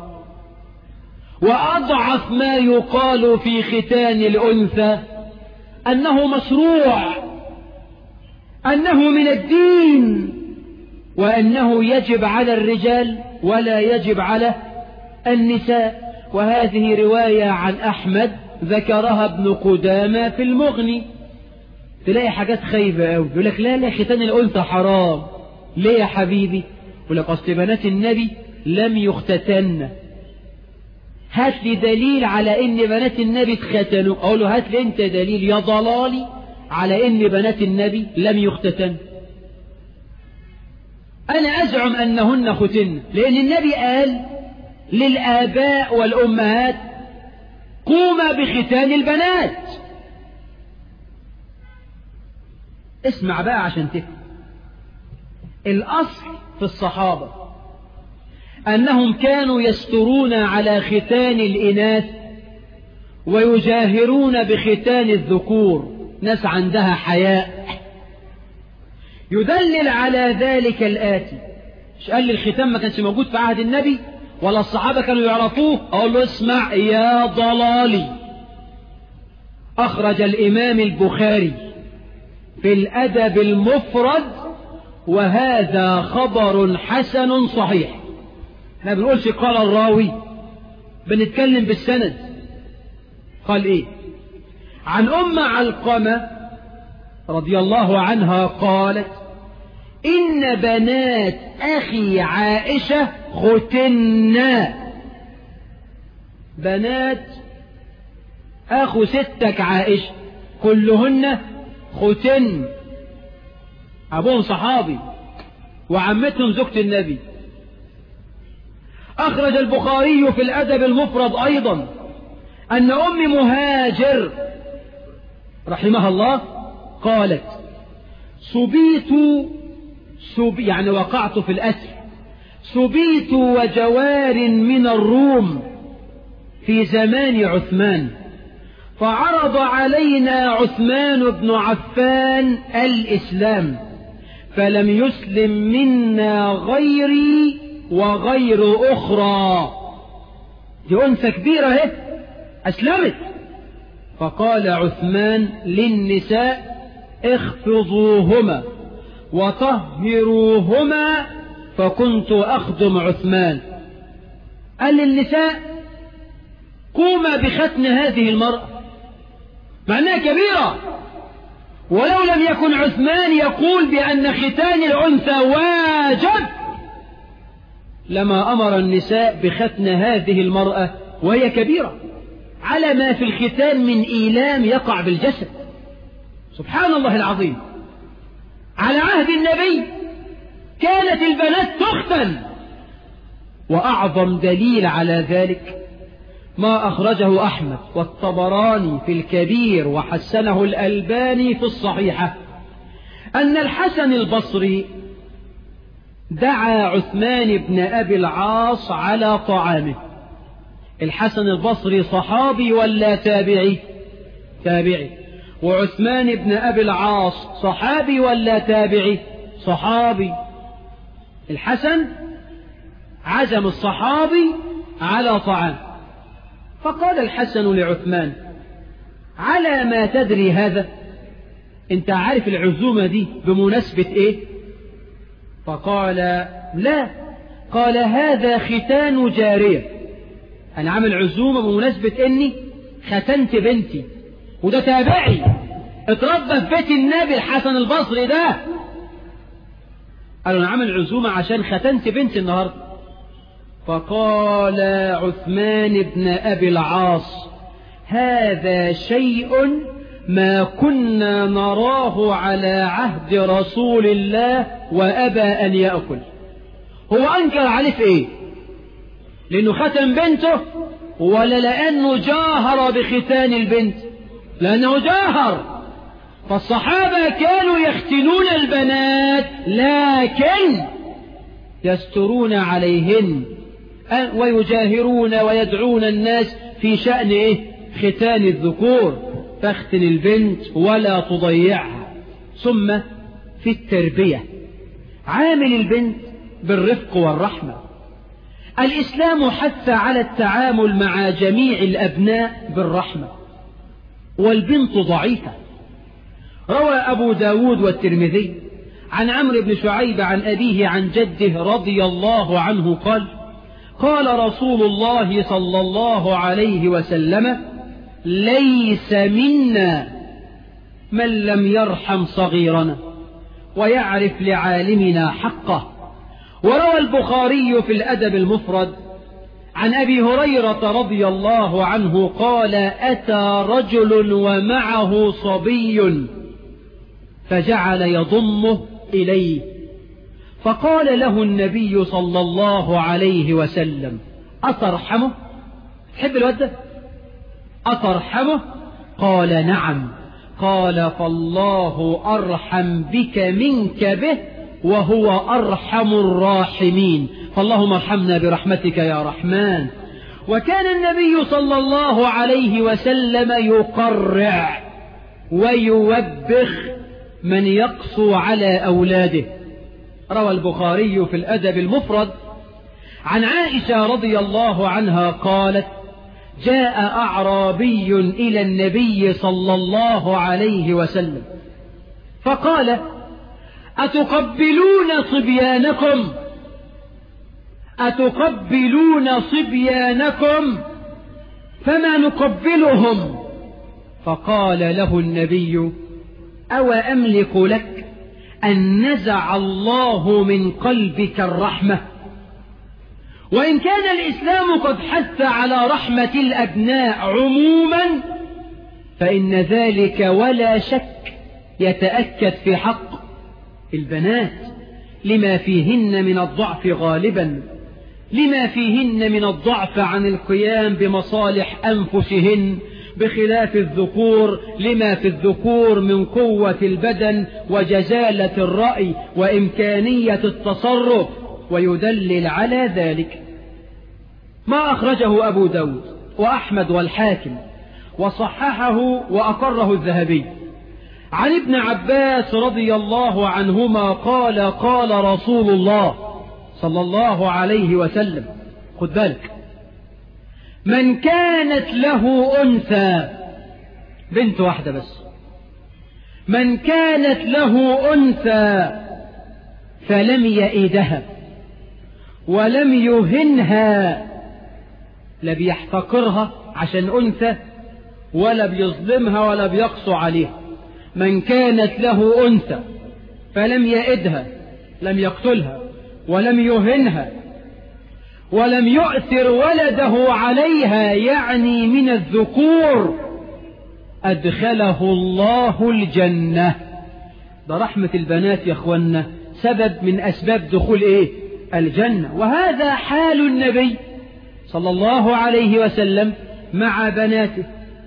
وأضعف ما يقال في ختان الأنثى أنه مشروع، أنه من الدين، وأنه يجب على الرجال ولا يجب على النساء. وهذه رواية عن أحمد ذكرها ابن قدامة في المغني. تلاقي حاجات خايبة أوي، يقول لك لا ختان الأنثى حرام. ليه يا حبيبي؟ يقول لك أصل بنات النبي لم يختتن. هات لي دليل على إن بنات النبي اتختنوا. أقول له هات لي أنت دليل يا ضلالي على إن بنات النبي لم يختتن. أنا أزعم أنهن ختن، لأن النبي قال للآباء والأمهات قوما بختان البنات. اسمع بقى عشان تفهم. الأصل في الصحابة أنهم كانوا يسترون على ختان الإناث ويجاهرون بختان الذكور. ناس عندها حياء، يدلل على ذلك الآتي. مش قال لي الختام ما كانش موجود في عهد النبي ولا الصحابة كانوا يعرفوه؟ أقول له اسمع يا ضلالي، أخرج الإمام البخاري في الأدب المفرد وهذا خبر حسن صحيح. ما بنقولش قال الراوي، بنتكلم بالسند. قال إيه؟ عن علقمة رضي الله عنها قالت إن بنات أخي عائشة ختنا. بنات أخو ستك عائشة كلهن ختن، أبوهم صحابي وعمتهم زوجة النبي. أخرج البخاري في الأدب المفرد أيضا أن مهاجر رحمها الله قالت يعني وقعت في الأسر، سبيت وجوار من الروم في زمان عثمان، فعرض علينا عثمان بن عفان الإسلام، فلم يسلم منا غيري وغير أخرى. دي أنثى كبيرة اهي أسلمت. فقال عثمان للنساء اخفضوهما وطهروهما، فكنت أخدم عثمان. قال للنساء قوما بختن هذه المرأة، معناها كبيرة، ولو لم يكن عثمان يقول بأن ختان الأنثى واجب لما أمر النساء بختن هذه المرأة وهي كبيرة على ما في الختان من إيلام يقع بالجسد. سبحان الله العظيم. على عهد النبي كانت البنات تختن. وأعظم دليل على ذلك ما أخرجه أحمد والطبراني في الكبير وحسنه الألباني في الصحيحة أن الحسن البصري دعا عثمان بن أبي العاص على طعامه. الحسن البصري صحابي ولا تابعي؟ تابعي. وعثمان بن أبي العاص صحابي ولا تابعي؟ صحابي. الحسن عزم الصحابي على طعام، فقال الحسن لعثمان على ما تدري هذا؟ انت عارف العزومة دي بمناسبة ايه؟ فقال لا. قال هذا ختان جارية، انا عامل عزومة بمناسبة اني ختنت بنتي، وده تابعي اتربى في بيت النبي الحسن البصري ده. قال انا عامل عزومة عشان ختنت بنتي النهاردة. فقال عثمان بن أبي العاص هذا شيء ما كنا نراه على عهد رسول الله وأبى أن يأكل. هو أنكر عليه في إيه؟ لأنه ختن بنته ولا لأنه جاهر بختان البنت؟ لأنه جاهر. فالصحابة كانوا يختنون البنات لكن يسترون عليهن ويجاهرون ويدعون الناس في شأن إيه؟ ختان الذكور. فاختن البنت ولا تضيعها. ثم في التربية عامل البنت بالرفق والرحمة. الإسلام حث على التعامل مع جميع الأبناء بالرحمة، والبنت ضعيفة. روى أبو داود والترمذي عن عمرو بن شعيب عن أبيه عن جده رضي الله عنه قال قال رسول الله صلى الله عليه وسلم ليس منا من لم يرحم صغيرنا ويعرف لعالمنا حقه. وروى البخاري في الأدب المفرد عن أبي هريرة رضي الله عنه قال أتى رجل ومعه صبي فجعل يضمه إليه، فقال له النبي صلى الله عليه وسلم أترحمه؟ تحب الواد ده؟ أترحمه؟ قال نعم. قال فالله أرحم بك منك به وهو أرحم الراحمين، فاللهم ارحمنا برحمتك يا رحمن. وكان النبي صلى الله عليه وسلم يقرع ويوبخ من يقسو على أولاده. روى البخاري في الأدب المفرد عن عائشة رضي الله عنها قالت: جاء أعرابي إلى النبي صلى الله عليه وسلم فقال: أتقبلون صبيانكم؟ أتقبلون صبيانكم؟ فما نقبلهم. فقال له النبي: أو أملك لك أن نزع الله من قلبك الرحمة؟ وإن كان الإسلام قد حث على رحمة الأبناء عموما فإن ذلك ولا شك يتأكد في حق البنات لما فيهن من الضعف غالبا، لما فيهن من الضعف عن القيام بمصالح أنفسهن، بخلاف الذكور لما في الذكور من قوة البدن وجزالة الرأي وإمكانية التصرف. ويدلل على ذلك ما أخرجه أبو داود وأحمد والحاكم وصححه وأقره الذهبي عن ابن عباس رضي الله عنهما قال: قال رسول الله صلى الله عليه وسلم، خد بالك، من كانت له أنثى، بنت واحدة بس، من كانت له أنثى فلم يئدها ولم يهنها، لا بيحتقرها عشان أنثى ولا بيظلمها ولا بيقسو عليها، من كانت له أنثى فلم يئدها، لم يقتلها ولم يهنها ولم يؤثر ولده عليها، يعني من الذكور، أدخله الله الجنة. ده رحمة البنات يا أخوانا سبب من أسباب دخول الجنة. وهذا حال النبي صلى الله عليه وسلم مع بناته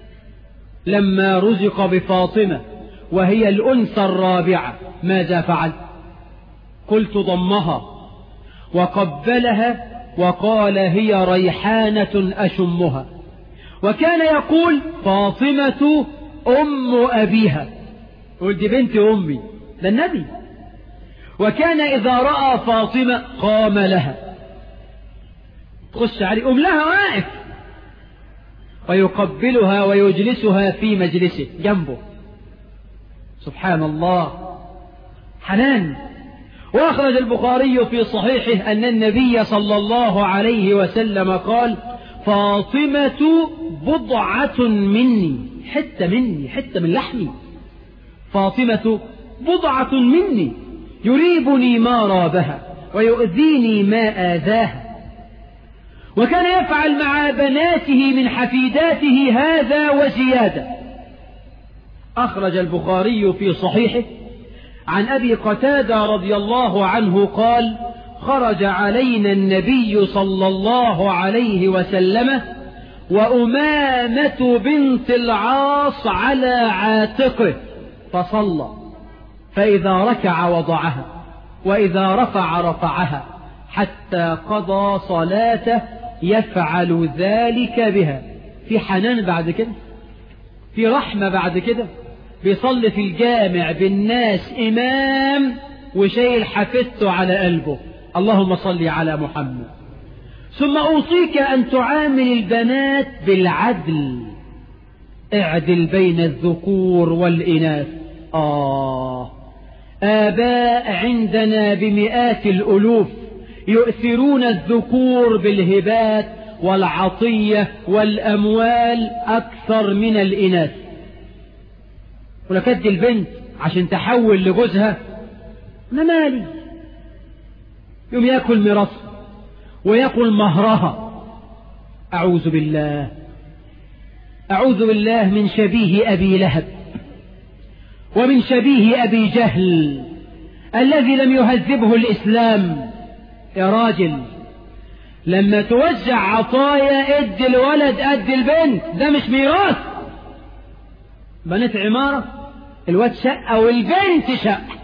لما رزق بفاطمة وهي الأنثى الرابعة ماذا فعل؟ قلت ضمها وقبلها وقال: هي ريحانة أشمها. وكان يقول: فاطمة أم أبيها، قل دي بنت أمي، ده النبي. وكان إذا رأى فاطمة قام لها، تخش عليه قم لها واقف، ويقبلها ويجلسها في مجلسه جنبه. سبحان الله، حنان. وأخرج البخاري في صحيحه أن النبي صلى الله عليه وسلم قال: فاطمة بضعة مني، حتة مني، حتة من لحمي. فاطمة بضعة مني، يريبني ما رابها ويؤذيني ما آذاها. وكان يفعل مع بناته من حفيداته هذا وزيادة. أخرج البخاري في صحيحه عن أبي قتادة رضي الله عنه قال: خرج علينا النبي صلى الله عليه وسلم وأمامة بنت العاص على عاتقه فصلى، فإذا ركع وضعها وإذا رفع رفعها حتى قضى صلاته، يفعل ذلك بها. في حنان بعد كده، في رحمة بعد كده، بيصلي في الجامع بالناس إمام وشايل حفيدته على قلبه، اللهم صل على محمد. ثم أوصيك أن تعامل البنات بالعدل، اعدل بين الذكور والإناث. آباء عندنا بمئات الألوف يؤثرون الذكور بالهبات والعطية والأموال أكثر من الإناث. ولكد البنت عشان تحول لجوزها، أنا مالي، يوم يأكل ميراثها ويأكل مهرها. أعوذ بالله، أعوذ بالله من شبيه أبي لهب ومن شبيه أبي جهل الذي لم يهذبه الإسلام. يا راجل، لما توزع عطايا اد الولد قد البنت، ده مش ميراث. بنت عمارة، الواد شقة والبنت شقة،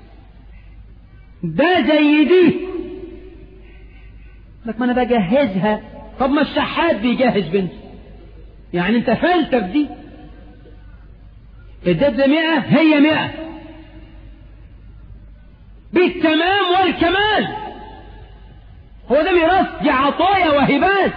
ده زي دي. لك ما انا بجهزها، طب ما الشحات بيجهز بنت، يعني انت فلتك دي. اديت 100 هي 100، بالتمام والكمال. هو ده ميراث، دي عطايا وهبات.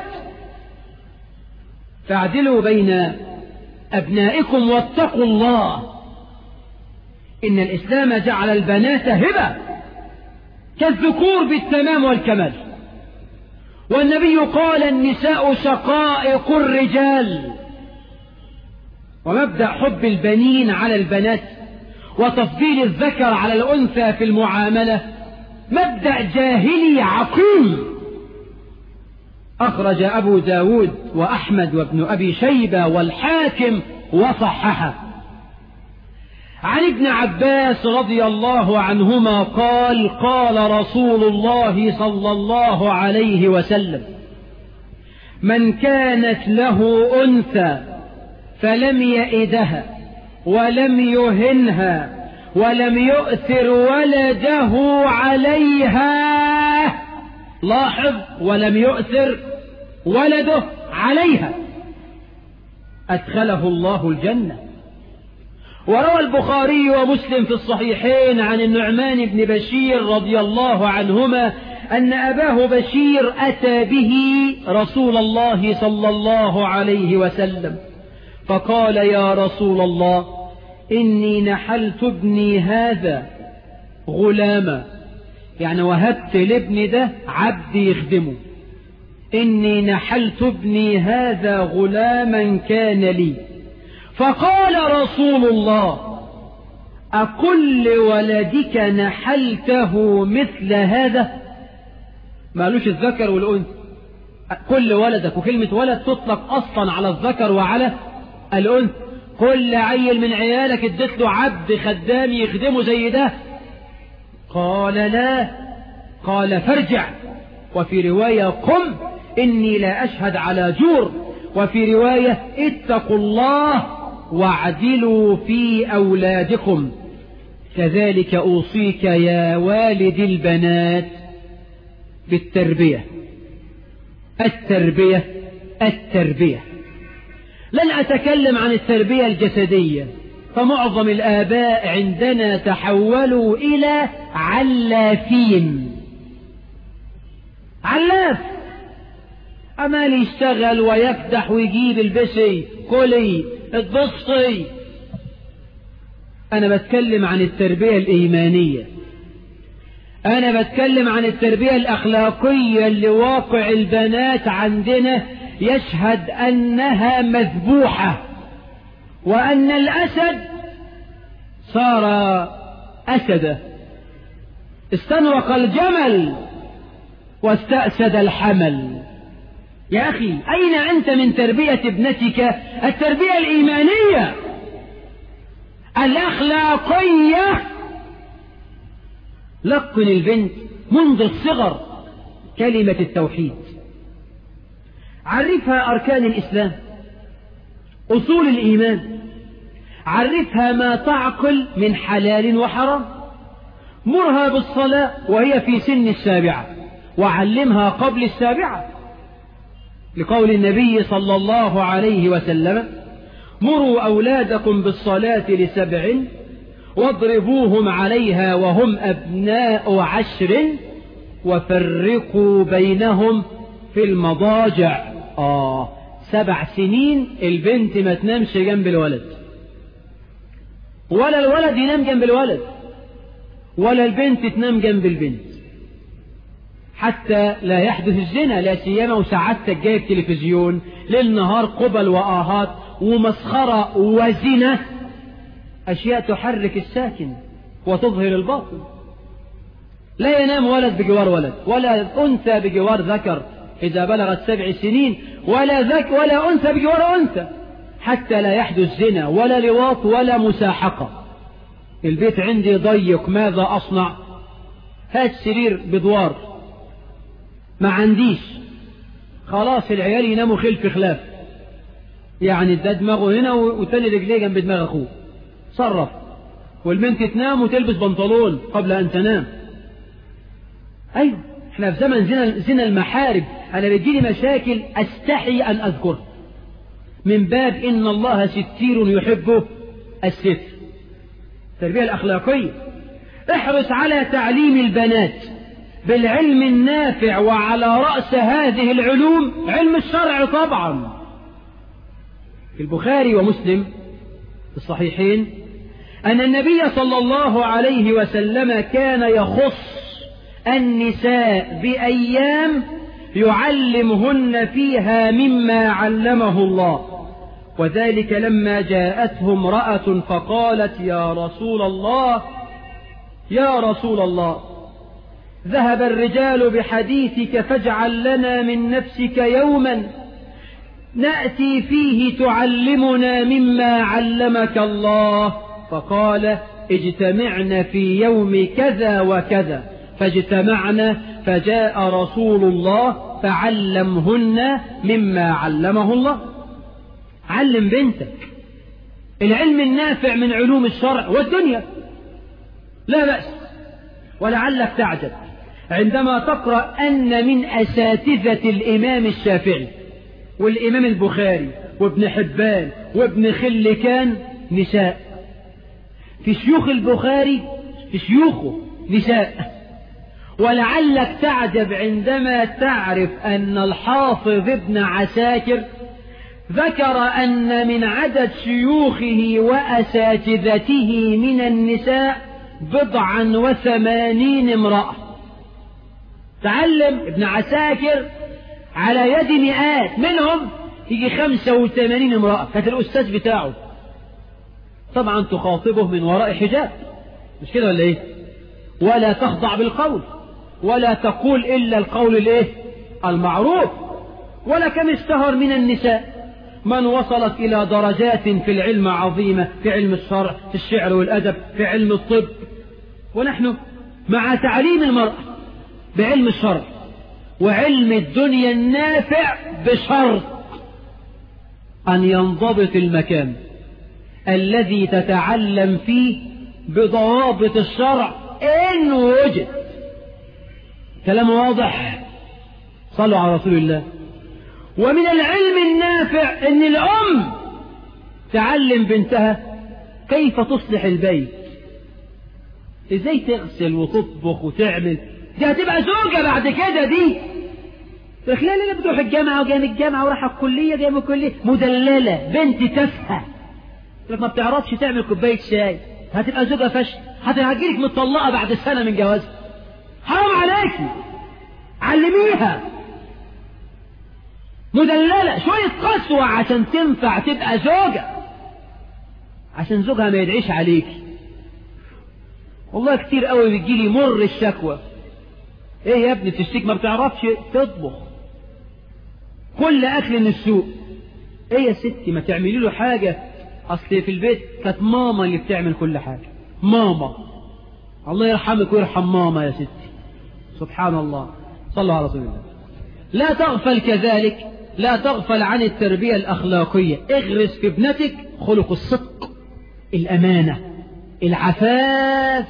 فاعدلوا بين أبنائكم واتقوا الله. إن الإسلام جعل البنات هبة كالذكور بالتمام والكمال. والنبي قال النساء شقائق الرجال. ومبدأ حب البنين على البنات وتفضيل الذكر على الأنثى في المعاملة مبدأ جاهلي عقيم. أخرج أبو داود وأحمد وابن أبي شيبة والحاكم وصححه عن ابن عباس رضي الله عنهما قال قال رسول الله صلى الله عليه وسلم من كانت له أنثى فلم يئدها ولم يهنها ولم يؤثر ولده عليها، لاحظ، ولم يؤثر ولده عليها، أدخله الله الجنة. وروى البخاري ومسلم في الصحيحين عن النعمان بن بشير رضي الله عنهما أن أباه بشير أتى به رسول الله صلى الله عليه وسلم فقال يا رسول الله إني نحلت ابني هذا غلاما، يعني وهبت لابني ده عبد يخدمه. إني نحلت ابني هذا غلاما كان لي. فقال رسول الله أكل ولدك نحلته مثل هذا؟ ما قالوش الذكر والأنثى، كل ولدك، وكلمة ولد تطلق أصلا على الذكر وعلى الأنثى. كل عيل من عيالك اديت له عبد خدام يخدمه زي ده؟ قال لا. قال فارجع. وفي رواية قم إني لا أشهد على جور. وفي رواية اتقوا الله واعدلوا في أولادكم كذلك أوصيك يا والد البنات بالتربية. التربية. لن أتكلم عن التربية الجسدية، فمعظم الآباء عندنا تحولوا إلى علافين. علاف عمال يشتغل ويكدح ويجيب البسي كلي اتبسطي. أنا بتكلم عن التربية الإيمانية، أنا بتكلم عن التربية الأخلاقية اللي واقع البنات عندنا يشهد أنها مذبوحة، وأن الأسد صار أسدا، استنوق الجمل واستأسد الحمل. يا أخي أين أنت من تربية ابنتك التربية الإيمانية الأخلاقية؟ لقن البنت منذ الصغر كلمة التوحيد، عرفها أركان الإسلام، أصول الإيمان، عرفها ما تعقل من حلال وحرام، مرها بالصلاة وهي في سن 7 وعلمها قبل 7 لقول النبي صلى الله عليه وسلم مروا أولادكم بالصلاة 7 واضربوهم عليها وهم أبناء 10 وفرقوا بينهم في المضاجع. 7 سنين البنت ما تنامش جنب الولد، ولا الولد ينام جنب الولد، ولا البنت تنام جنب البنت، حتى لا يحدث الزنا. لا سيما وسعادتك جايب تلفزيون للنهار قبل وآهات ومسخرة وزنا، أشياء تحرك الساكن وتظهر الباطن. لا ينام ولد بجوار ولد، ولا أنثى بجوار ذكر إذا بلغت 7 سنين، ولا أنثى بجوار أنثى، حتى لا يحدث زنا ولا لواط ولا مساحقة. البيت عندي ضيق، ماذا أصنع؟ هات سرير بدوار، ما عنديش، خلاص العيال يناموا خلف خلاف، يعني ده دماغه هنا والتاني رجليه جنب دماغ أخوه، صرف. والبنت تنام وتلبس بنطلون قبل أن تنام. أيوة، احنا في زمن زنا المحارم. أنا بيجيلي مشاكل أستحي أن أذكر من باب إن الله ستير يحبه الستر. التربية الأخلاقية احرص على تعليم البنات بالعلم النافع، وعلى رأس هذه العلوم علم الشرع طبعا. في البخاري ومسلم الصحيحين أن النبي صلى الله عليه وسلم كان يخص النساء بأيام يعلمهن فيها مما علمه الله، وذلك لما جاءته امرأة فقالت يا رسول الله ذهب الرجال بحديثك فاجعل لنا من نفسك يوما نأتي فيه تعلمنا مما علمك الله. فقال اجتمعنا في يوم كذا وكذا، فاجتمعنا فجاء رسول الله فعلمهن مما علمه الله. علم بنتك العلم النافع من علوم الشرع والدنيا لا بأس. ولعلك تعجب عندما تقرأ أن من أساتذة الإمام الشافعي والإمام البخاري وابن حبان وابن خلكان نساء. في شيوخ البخاري في شيوخه نساء. ولعلك تعجب عندما تعرف أن الحافظ ابن عساكر ذكر أن من عدد شيوخه وأساتذته من النساء 89 امرأة. تعلم ابن عساكر على يد مئات، منهم يجي 85 امرأة. كانت الأستاذ بتاعه طبعا تخاطبه من وراء حجاب، مش كده ولا ايه؟ ولا تخضع بالقول ولا تقول إلا القول الايه المعروف. ولا كم اشتهر من النساء من وصلت إلى درجات في العلم عظيمة، في علم الشرع، في الشعر والأدب، في علم الطب. ونحن مع تعليم المرأة بعلم الشرع وعلم الدنيا النافع بشرط أن ينضبط المكان الذي تتعلم فيه بضوابط الشرع إن وجد. كلام واضح؟ صلوا على رسول الله. ومن العلم النافع أن الأم تعلم بنتها كيف تصلح البيت، ازاي تغسل وتطبخ وتعمل. دي هتبقى زوجة بعد كده. دي خلال بتروح الجامعة وجاي من الجامعة وراح الكلية جاي من الكلية مدللة، بنت تافهة لك ما بتعرفش تعمل كوباية شاي، هتبقى زوجة فشل، هتجيلك مطلقة بعد سنة من جوازها. حرام عليكي، علميها مدللة شوية قسوة عشان تنفع تبقى زوجة، عشان زوجها ما يدعيش عليك. والله كتير قوي بتجيلي مر الشكوى، ايه يا ابني تشتكي ما بتعرفش تطبخ، كل اكل من السوق. ايه يا ستي ما تعملي له حاجة، اصل في البيت كانت ماما اللي بتعمل كل حاجة. ماما الله يرحمك ويرحم ماما يا ستي. سبحان الله. صلوا على رسول الله. لا تغفل كذلك، لا تغفل عن التربية الأخلاقية. اغرس في ابنتك خلق الصدق، الأمانة، العفاف،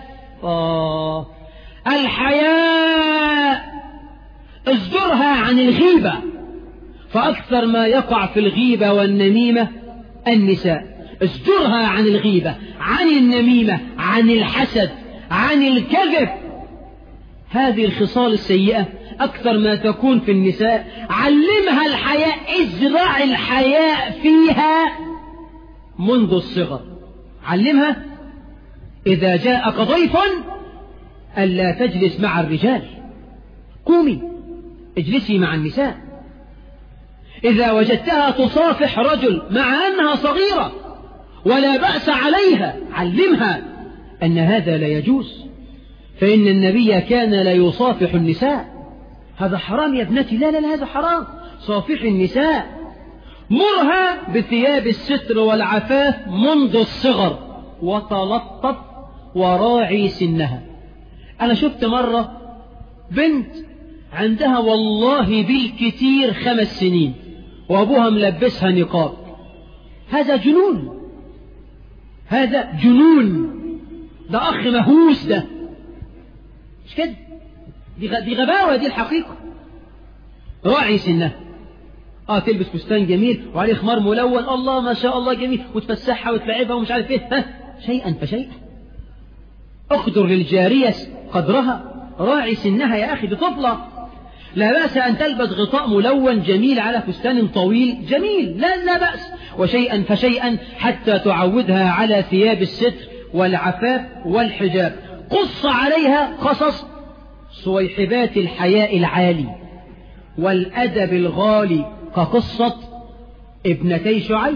الحياء. اصدرها عن الغيبة، فأكثر ما يقع في الغيبة والنميمة النساء. اصدرها عن الغيبة، عن النميمة، عن الحسد، عن الكذب. هذه الخصال السيئة أكثر ما تكون في النساء. علمها الحياء، ازرع الحياء فيها منذ الصغر. علمها إذا جاءك ضيف ألا تجلس مع الرجال، قومي اجلسي مع النساء. إذا وجدتها تصافح رجل مع أنها صغيرة ولا بأس عليها، علمها أن هذا لا يجوز، فإن النبي كان لا يصافح النساء. هذا حرام يا ابنتي. لا لا لا، هذا حرام. صافحي النساء. مرها بثياب الستر والعفاف منذ الصغر، وتلطف وراعي سنها. أنا شفت مرة بنت عندها والله بالكثير 5 سنين وأبوها ملبسها نقاب. هذا جنون، هذا جنون، ده أخ مهووس، ده مش كده، دي غباوة، دي الحقيقة. راعي سنها. تلبس فستان جميل وعليه خمار ملون، الله ما شاء الله جميل، وتفسحها وتلعبها ومش عارف ايه، شيئا فشيئا. اقدر للجارية قدرها، راعي سنها يا أخي، دي طفلة. لا بأس أن تلبس غطاء ملون جميل على فستان طويل جميل، لا بأس، وشيئا فشيئا حتى تعودها على ثياب الستر والعفاف والحجاب. قص عليها قصص صويحبات الحياء العالي والأدب الغالي، كقصة ابنتي شعيب.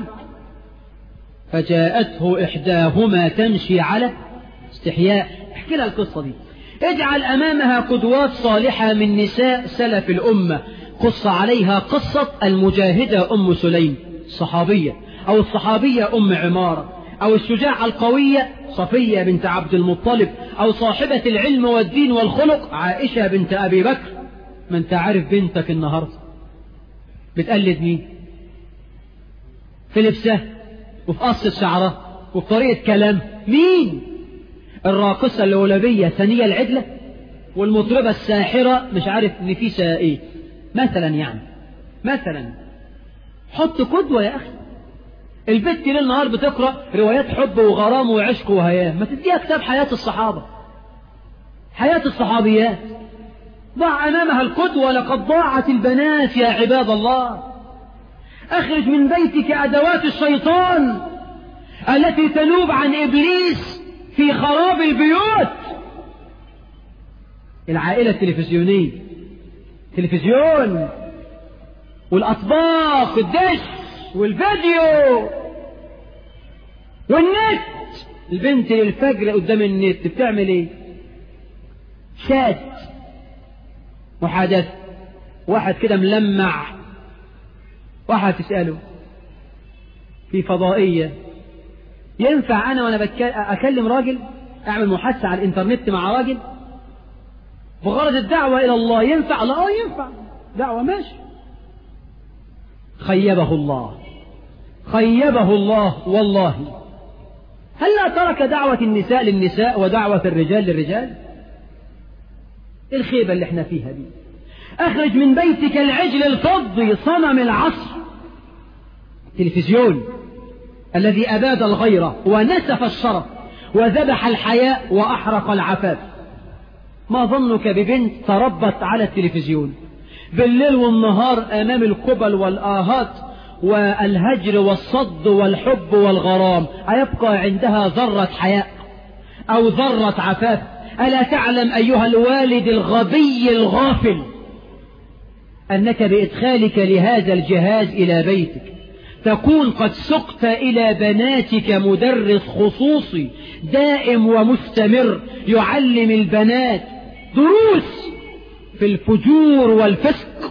فجاءته إحداهما تمشي على استحياء. احكي لها القصة دي. اجعل أمامها قدوات صالحة من نساء سلف الأمة. قص عليها قصة المجاهدة أم سليم الصحابية، أو الصحابية أم عمارة، أو الشجاعة القوية صفية بنت عبد المطلب، أو صاحبة العلم والدين والخلق عائشة بنت أبي بكر. ما انت عارف بنتك النهاردة بتقلد مين في لبسها وفي قصة شعرها وفي طريقة كلام مين؟ الراقصة اللولبية ثانية العدلة، والمطربة الساحرة مش عارف نفيسة ايه مثلا. يعني مثلا حط قدوة يا أخي. البنت ليل نهار بتقرأ روايات حب وغرام وعشق وهيام، ما تديها كتاب حياة الصحابة، حياة الصحابيات. ضع أمامها القدوة. لقد ضاعت البنات يا عباد الله. أخرج من بيتك أدوات الشيطان التي تنوب عن إبليس في خراب البيوت. العائلة التلفزيونية، تلفزيون والأطباق الدش والفيديو والنت. البنت للفجر قدام النت بتعمل ايه؟ شات، محادثة، واحد كده ملمع، واحد تسأله في فضائية. ينفع أنا وأنا أكلم راجل أعمل محادثة على الإنترنت مع راجل بغرض الدعوة إلى الله؟ ينفع؟ لا ينفع، دعوة ماشي. خيبه الله، خيبه الله والله. هل لا ترك دعوة النساء للنساء ودعوة الرجال للرجال؟ الخيبة اللي احنا فيها دي. أخرج من بيتك العجل الفضي صنم العصر، التلفزيون الذي أباد الغيرة ونسف الشرف وذبح الحياء وأحرق العفاف. ما ظنك ببنت تربت على التلفزيون بالليل والنهار أمام القبل والآهات والهجر والصد والحب والغرام؟ أيبقى عندها ذرة حياء أو ذرة عفاف؟ ألا تعلم أيها الوالد الغبي الغافل أنك بإدخالك لهذا الجهاز إلى بيتك تكون قد سقت إلى بناتك مدرس خصوصي دائم ومستمر يعلم البنات دروس في الفجور والفسق؟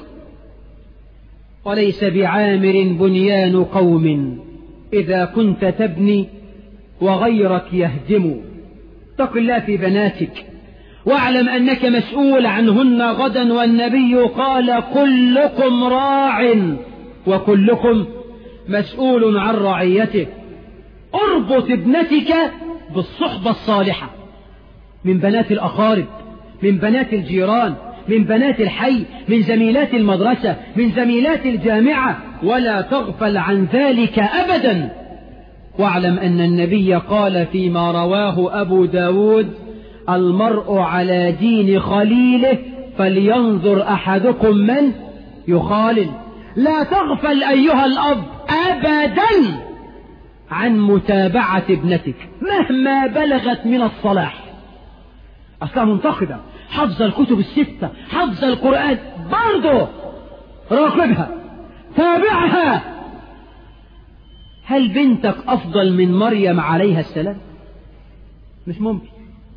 وليس بعامر بنيان قوم إذا كنت تبني وغيرك يهدم. اتق الله في بناتك واعلم أنك مسؤول عنهن غدا، والنبي قال كلكم راع وكلكم مسؤول عن رعيته. اربط ابنتك بالصحبة الصالحة من بنات الأقارب، من بنات الجيران، من بنات الحي، من زميلات المدرسة، من زميلات الجامعة، ولا تغفل عن ذلك أبدا. واعلم أن النبي قال فيما رواه أبو داود المرء على دين خليله فلينظر أحدكم من يخالل. لا تغفل أيها الأب أبدا عن متابعة ابنتك مهما بلغت من الصلاح. أصلا منتقدة، حفظ الكتب الستة، حفظ القرآن، برضو راقبها، تابعها. هل بنتك أفضل من مريم عليها السلام؟ مش ممكن.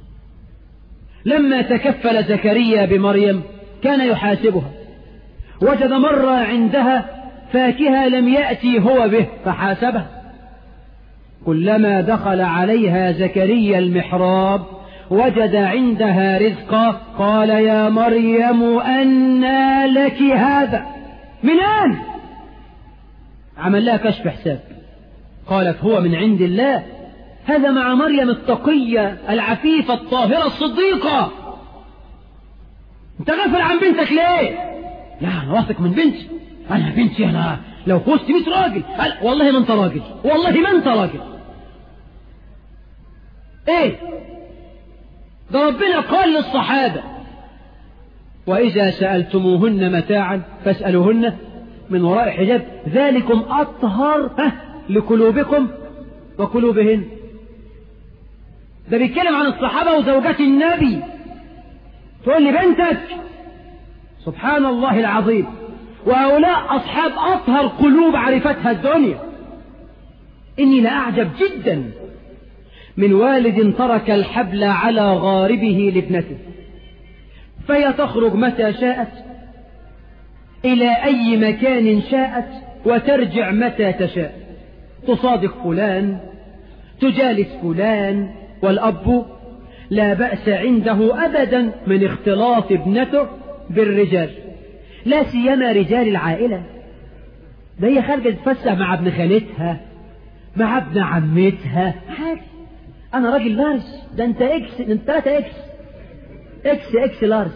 لما تكفل زكريا بمريم كان يحاسبها، وجد مرة عندها فاكهة لم يأتي هو به فحاسبها. كلما دخل عليها زكريا المحراب وجد عندها رزقا قال يا مريم أنى لك هذا؟ من أين؟ عمل لها كشف حساب، قالت هو من عند الله. هذا مع مريم التقية العفيفة الطاهرة الصديقة. انت غافل عن بنتك ليه؟ لا انا واثق من بنتي، انا بنتي انا لو فزت 100 راجل. والله ما انت راجل، والله ما انت راجل. ايه ده ربنا قال للصحابة وإذا سألتموهن متاعا فاسألوهن من وراء حجاب ذلكم أطهر لقلوبكم وقلوبهن. ده بيتكلم عن الصحابة وزوجات النبي، تقول لي بنتك؟ سبحان الله العظيم. وهؤلاء أصحاب أطهر قلوب عرفتها الدنيا. إني لأعجب جدا من والد ترك الحبل على غاربه لابنته، فهي تخرج متى شاءت إلى أي مكان شاءت وترجع متى تشاء، تصادق فلان، تجالس فلان، والأب لا بأس عنده أبدا من اختلاط ابنته بالرجال، لا سيما رجال العائلة. ده هي خارجة تتفسح مع ابن خالتها، مع ابن عمتها، حاجة. أنا راجل لارج، ده أنت إكس، ده أنت 3 إكس لارج.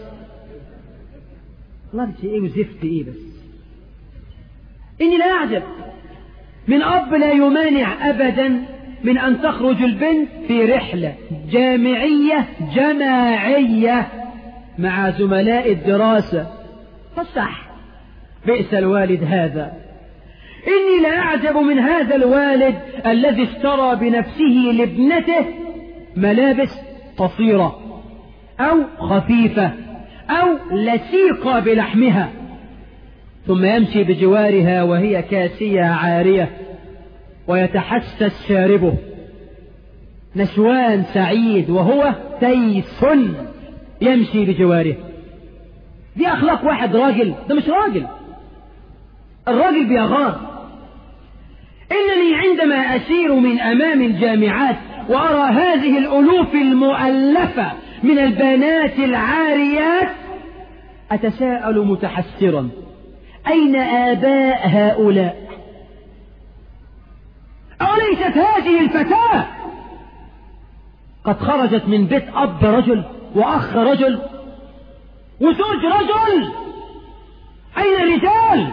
لارج إيه وزفت إيه بس. إني لا أعجب من أب لا يمانع أبدا من أن تخرج البنت في رحلة جماعية مع زملاء الدراسة، فصح. بئس الوالد هذا. إني لا أعجب من هذا الوالد الذي اشترى بنفسه لابنته ملابس قصيرة أو خفيفة أو لسيقة بلحمها، ثم يمشي بجوارها وهي كاسية عارية ويتحسس شاربه، نشوان سعيد وهو تيس يمشي بجواره. دي أخلاق واحد راجل؟ ده مش راجل، الراجل بيغار. إنني عندما أسير من أمام الجامعات وأرى هذه الألوف المؤلفة من البنات العاريات أتساءل متحسرا، أين آباء هؤلاء؟ أليست هذه الفتاة قد خرجت من بيت أب رجل وأخ رجل وزوج رجل؟ أين الرجال؟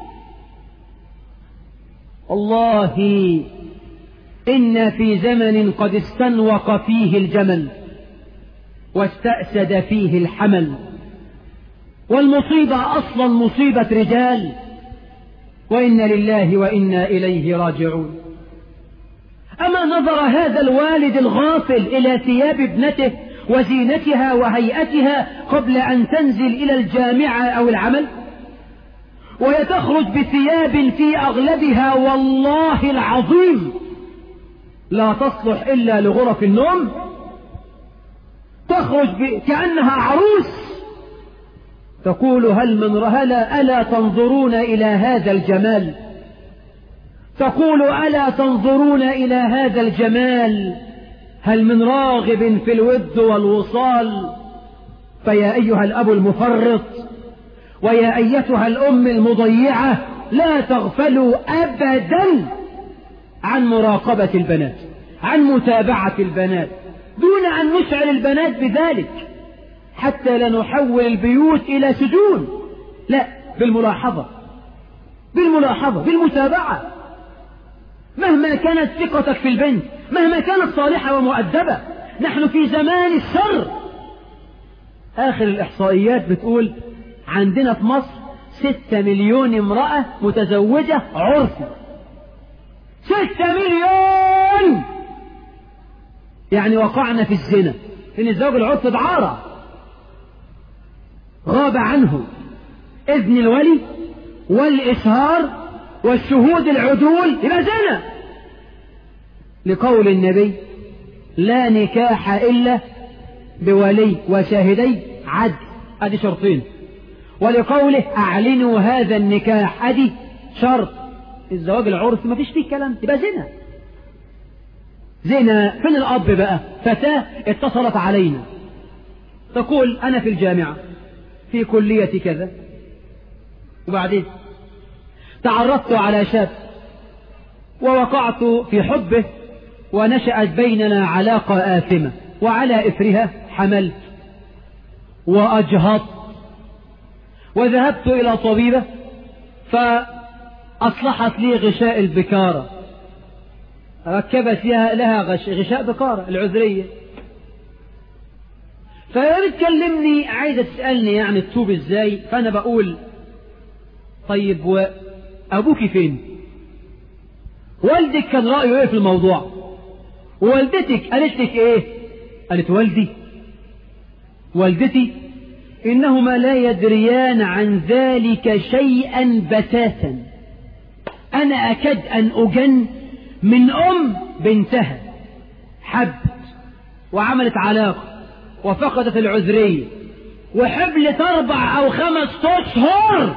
والله إن في زمن قد استنوق فيه الجمل واستأسد فيه الحمل، والمصيبة أصلا مصيبة رجال، وإنا لله وإنا إليه راجعون. أما نظر هذا الوالد الغافل إلى ثياب ابنته وزينتها وهيئتها قبل أن تنزل إلى الجامعة أو العمل، وهي تخرج بثياب في أغلبها والله العظيم لا تصلح إلا لغرف النوم، تخرج كأنها عروس، تقول هل من رهلا ألا تنظرون إلى هذا الجمال، تقول ألا تنظرون إلى هذا الجمال، هل من راغب في الود والوصال؟ فيا أيها الأب المفرط ويا أيتها الأم المضيعة، لا تغفلوا أبدا عن مراقبة البنات، عن متابعة البنات، دون أن نشعر البنات بذلك حتى لا نحول البيوت إلى سجون، لا، بالملاحظة بالمتابعة. مهما كانت ثقتك في البنت، مهما كانت صالحة ومؤدبة، نحن في زمان الشر. آخر الإحصائيات بتقول عندنا في مصر 6 مليون امرأة متزوجة عرفي. 6 مليون، يعني وقعنا في الزنا، إن الزواج العرفي دعارة، غاب عنه إذن الولي والإشهار والشهود العدول، يبقى زنا. لقول النبي لا نكاح إلا بولي وشاهدي عدل، أدي شرطين. ولقوله أعلنوا هذا النكاح، أدي شرط. الزواج العرفي ما فيش فيه كلام، يبقى زنا. فين الأب بقى؟ فتاة اتصلت علينا تقول أنا في الجامعة في كلية كذا، وبعدين تعرفت على شاب ووقعت في حبه ونشأت بيننا علاقة آثمة، وعلى إثرها حملت وأجهضت، وذهبت إلى طبيبة فأصلحت لي غشاء البكارة، ركبت لها غشاء بكارة العذرية. فبتكلمني عايزة تسألني يعني تتوب ازاي، فأنا بقول طيب وأبوك فين؟ والدك كان رأيه ايه في الموضوع؟ ووالدتك قالت لك ايه؟ قالت والدتي إنهما لا يدريان عن ذلك شيئا بتاتا. أنا أكاد أن أجن من بنتها حبت وعملت علاقة وفقدت العذرية وحبلت 4 أو 5 أشهر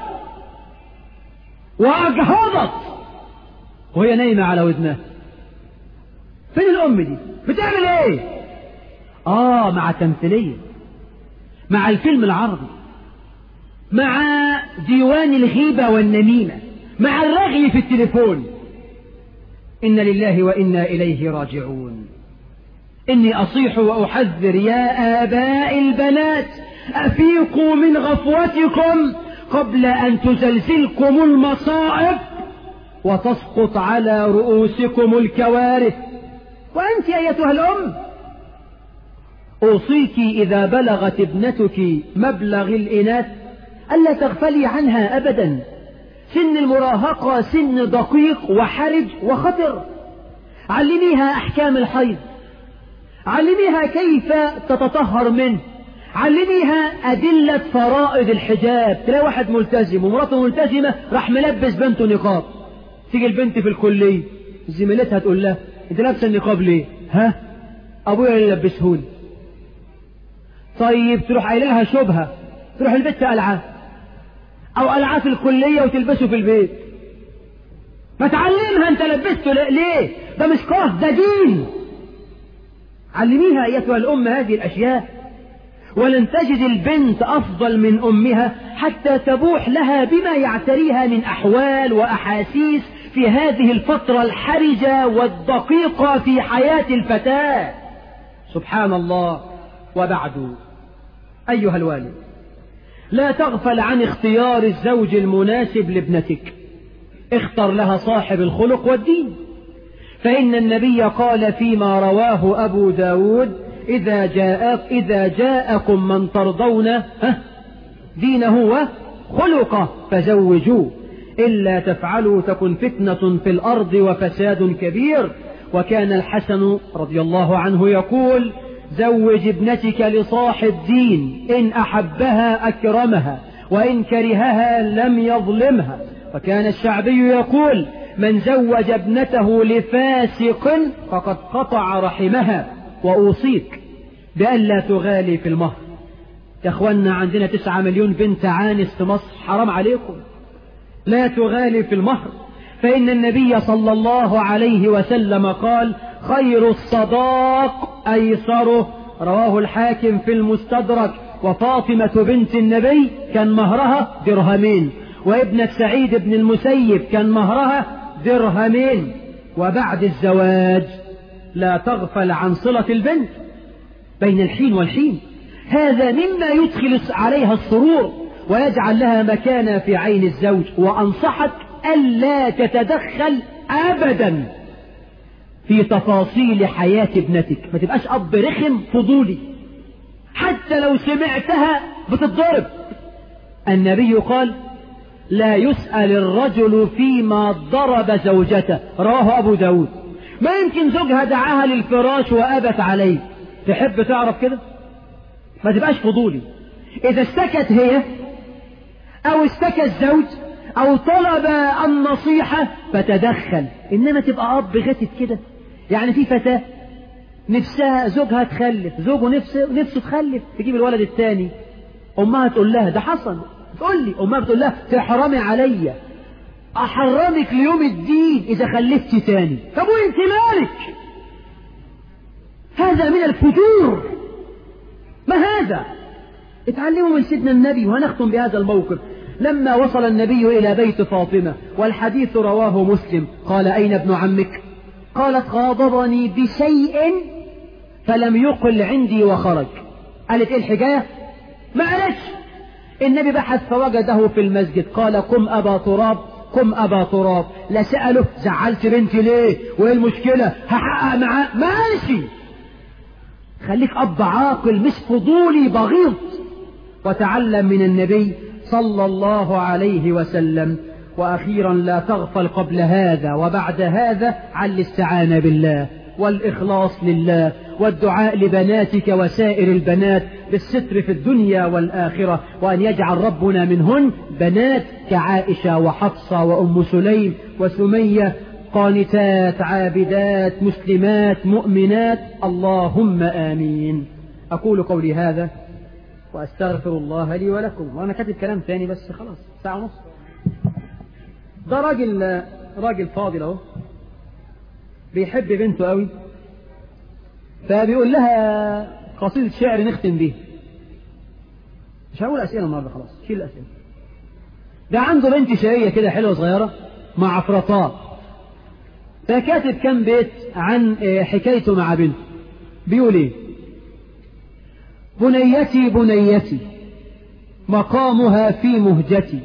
وأجهضت وهي نايمة على ودنها. فين الأم دي؟ بتعمل إيه؟ مع تمثيلية، مع الفيلم العربي، مع ديوان الغيبة والنميمة، مع الرغي في التليفون. إن لله وإنا إليه راجعون. إني أصيح وأحذر يا آباء البنات أفيقوا من غفوتكم قبل أن تزلزلكم المصائب وتسقط على رؤوسكم الكوارث. وأنت أيتها الأم أوصيك إذا بلغت ابنتك مبلغ الإناث ألا تغفلي عنها أبدا. سن المراهقة سن دقيق وحرج وخطر. علميها أحكام الحيض، علميها كيف تتطهر منه، علميها أدلة فرائض الحجاب. تلاقي واحد ملتزم ومراته ملتزمة راح ملبس بنته نقاب. تيجي البنت في الكلية زميلتها تقول لها انت لابسه النقاب ليه؟ ابويا اللي لبسهولي. طيب تروح قايله لها شبهه، تروح البنت قلعاه او قلعاه في الكليه وتلبسه في البيت. ما تعلمها انت لبسته ليه؟ ده مش كره، ده دين. علميها ايتها الام هذه الاشياء. ولن تجد البنت افضل من امها حتى تبوح لها بما يعتريها من احوال واحاسيس في هذه الفترة الحرجة والدقيقة في حياة الفتاة. سبحان الله. وبعد أيها الوالد، لا تغفل عن اختيار الزوج المناسب لابنتك. اختر لها صاحب الخلق والدين، فإن النبي قال فيما رواه أبو داود إذا جاءكم من ترضون دينه وخلقه فزوجوه، إلا تفعلوا تكن فتنة في الأرض وفساد كبير. وكان الحسن رضي الله عنه يقول زوج ابنتك لصاحب دين، إن أحبها أكرمها وإن كرهها لم يظلمها. وكان الشعبي يقول من زوج ابنته لفاسق فقد قطع رحمها. وأوصيك بألا تغالي في المهر. يا أخوانا عندنا 9 مليون بنت عانس في مصر، حرام عليكم. لا تغالي في المهر، فإن النبي صلى الله عليه وسلم قال خير الصداق أيسره، رواه الحاكم في المستدرك. وفاطمة بنت النبي كان مهرها 2 درهم، وابنة سعيد بن المسيب كان مهرها 2 درهم. وبعد الزواج لا تغفل عن صلة البنت بين الحين والحين، هذا مما يدخل عليها السرور ويجعل لها مكانة في عين الزوج. وأنصحك ألا تتدخل أبدا في تفاصيل حياة ابنتك. ما تبقاش أب رخم فضولي حتى لو سمعتها بتتضرب. النبي قال لا يسأل الرجل فيما ضرب زوجته، رواه أبو داود. ما يمكن زوجها دعاها للفراش وأبت عليه، تحب تعرف كده؟ ما تبقاش فضولي. إذا اشتكت هي أو اشتكى الزوج أو طلب النصيحة فتدخل. إنما تبقى أب غتت كده. يعني في فتاة نفسها زوجها تخلف، زوجه نفسه تخلف، تجيب الولد الثاني، أمها تقول لها ده حصل، تقول لي أمها بتقول لها تحرمي عليا، أحرمك ليوم الدين إذا خلفتي تاني. طب وانت مالك؟ هذا من الفجور. ما هذا؟ اتعلموا من سيدنا النبي. وهنختم بهذا الموقف. لما وصل النبي إلى بيت فاطمة والحديث رواه مسلم، قال أين ابن عمك؟ قالت غاضبني بشيء فلم يقل عندي وخرج. قالت ايه الحكاية؟ ما قالتش. النبي بحث فوجده في المسجد، قال قم أبا تراب، قم أبا تراب. لا سأله زعلت بنتي ليه وايه المشكلة، هحقق معاه، ما قالش. خليك أب عاقل مش فضولي بغيض، وتعلم من النبي صلى الله عليه وسلم. وأخيرا لا تغفل قبل هذا وبعد هذا عن الاستعانة بالله والإخلاص لله والدعاء لبناتك وسائر البنات بالستر في الدنيا والآخرة، وأن يجعل ربنا منهن بنات كعائشة وحفصة وأم سليم وسمية، قانتات عابدات مسلمات مؤمنات، اللهم آمين. أقول قولي هذا وأستغفر الله لي ولكم. وأنا كاتب كلام ثاني بس خلاص ساعة ونص. ده راجل فاضل اهو بيحب بنته قوي، فبيقول لها قصيدة شعر نختم بيه. مش هقول أسئلة النهارده خلاص، شيل الأسئلة. ده عنده بنت شقية كده حلوة صغيرة مع عفرطاء، فكاتب كام بيت عن حكايته مع بنته. بيقول ايه؟ بنيتي بنيتي مقامها في مهجتي،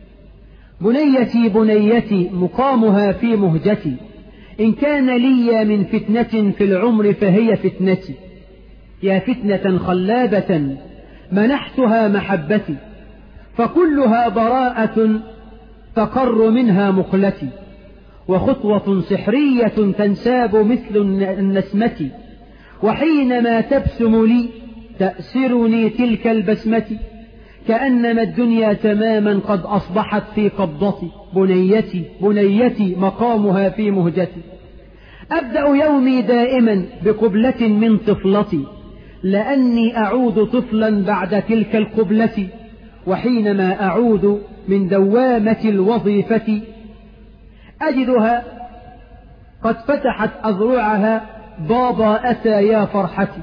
بنيتي بنيتي مقامها في مهجتي، إن كان لي من فتنة في العمر فهي فتنتي، يا فتنة خلابة منحتها محبتي، فكلها براءة تقر منها مقلتي، وخطوة سحرية تنساب مثل النسمة، وحينما تبسم لي تأسرني تلك البسمة، كأنما الدنيا تماما قد أصبحت في قبضتي، بنيتي بنيتي مقامها في مهجتي، أبدأ يومي دائما بقبلة من طفلتي، لأني أعود طفلا بعد تلك القبلة، وحينما أعود من دوامة الوظيفة أجدها قد فتحت أذرعها، بابا أتى يا فرحتي،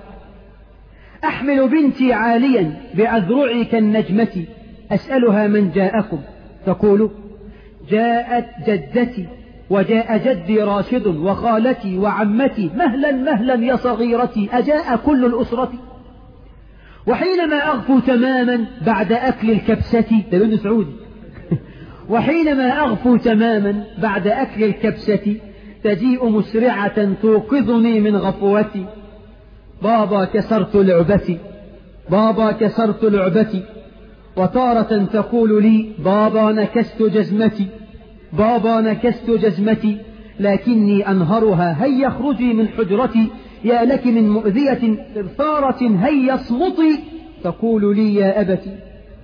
أحمل بنتي عاليا بأذرعي كالنجمة، أسألها من جاءكم، تقول جاءت جدتي وجاء جدي راشد وخالتي وعمتي، مهلا مهلا يا صغيرتي، أجاء كل الأسرة. وحينما أغفو تماما بعد أكل الكبسة، تبين سعودي وحينما أغفو تماما بعد أكل الكبسة تجيء مسرعة توقظني من غفوتي، بابا كسرت لعبتي، بابا كسرت لعبتي، وتارة تقول لي بابا نكست جزمتي، بابا نكست جزمتي، لكني أنهرها، هيا اخرجي من حجرتي، يا لك من مؤذية إبثارة، هيا اصمتي، تقول لي يا أبتي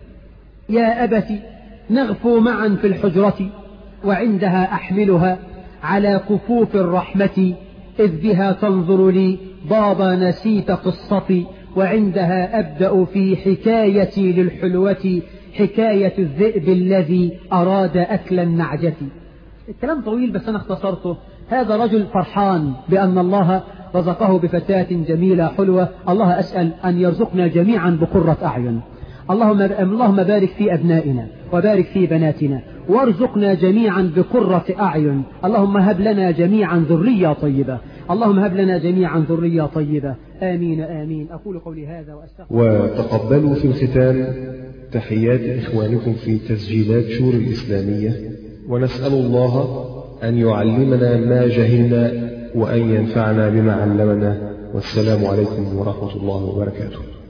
يا أبتي، نغفو معا في الحجرة، وعندها أحملها على كفوف الرحمة، إذ بها تنظر لي بابا نسيت قصتي، وعندها أبدأ في حكايتي للحلوة، حكاية الذئب الذي أراد أكل النعجة. الكلام طويل بس أنا اختصرته. هذا رجل فرحان بأن الله رزقه بفتاة جميلة حلوة. الله أسأل أن يرزقنا جميعا بقرة أعين. اللهم بارك في أبنائنا وبارك في بناتنا، وارزقنا جميعا بقرة أعين. اللهم هب لنا جميعا ذرية طيبة، اللهم هب لنا جميعا ذرية طيبة، آمين آمين. أقول قولي هذا وأستغفر. وتقبلوا في الختام تحيات إخوانكم في تسجيلات شور الإسلامية، ونسأل الله أن يعلمنا ما جهلنا وأن ينفعنا بما علمنا، والسلام عليكم ورحمة الله وبركاته.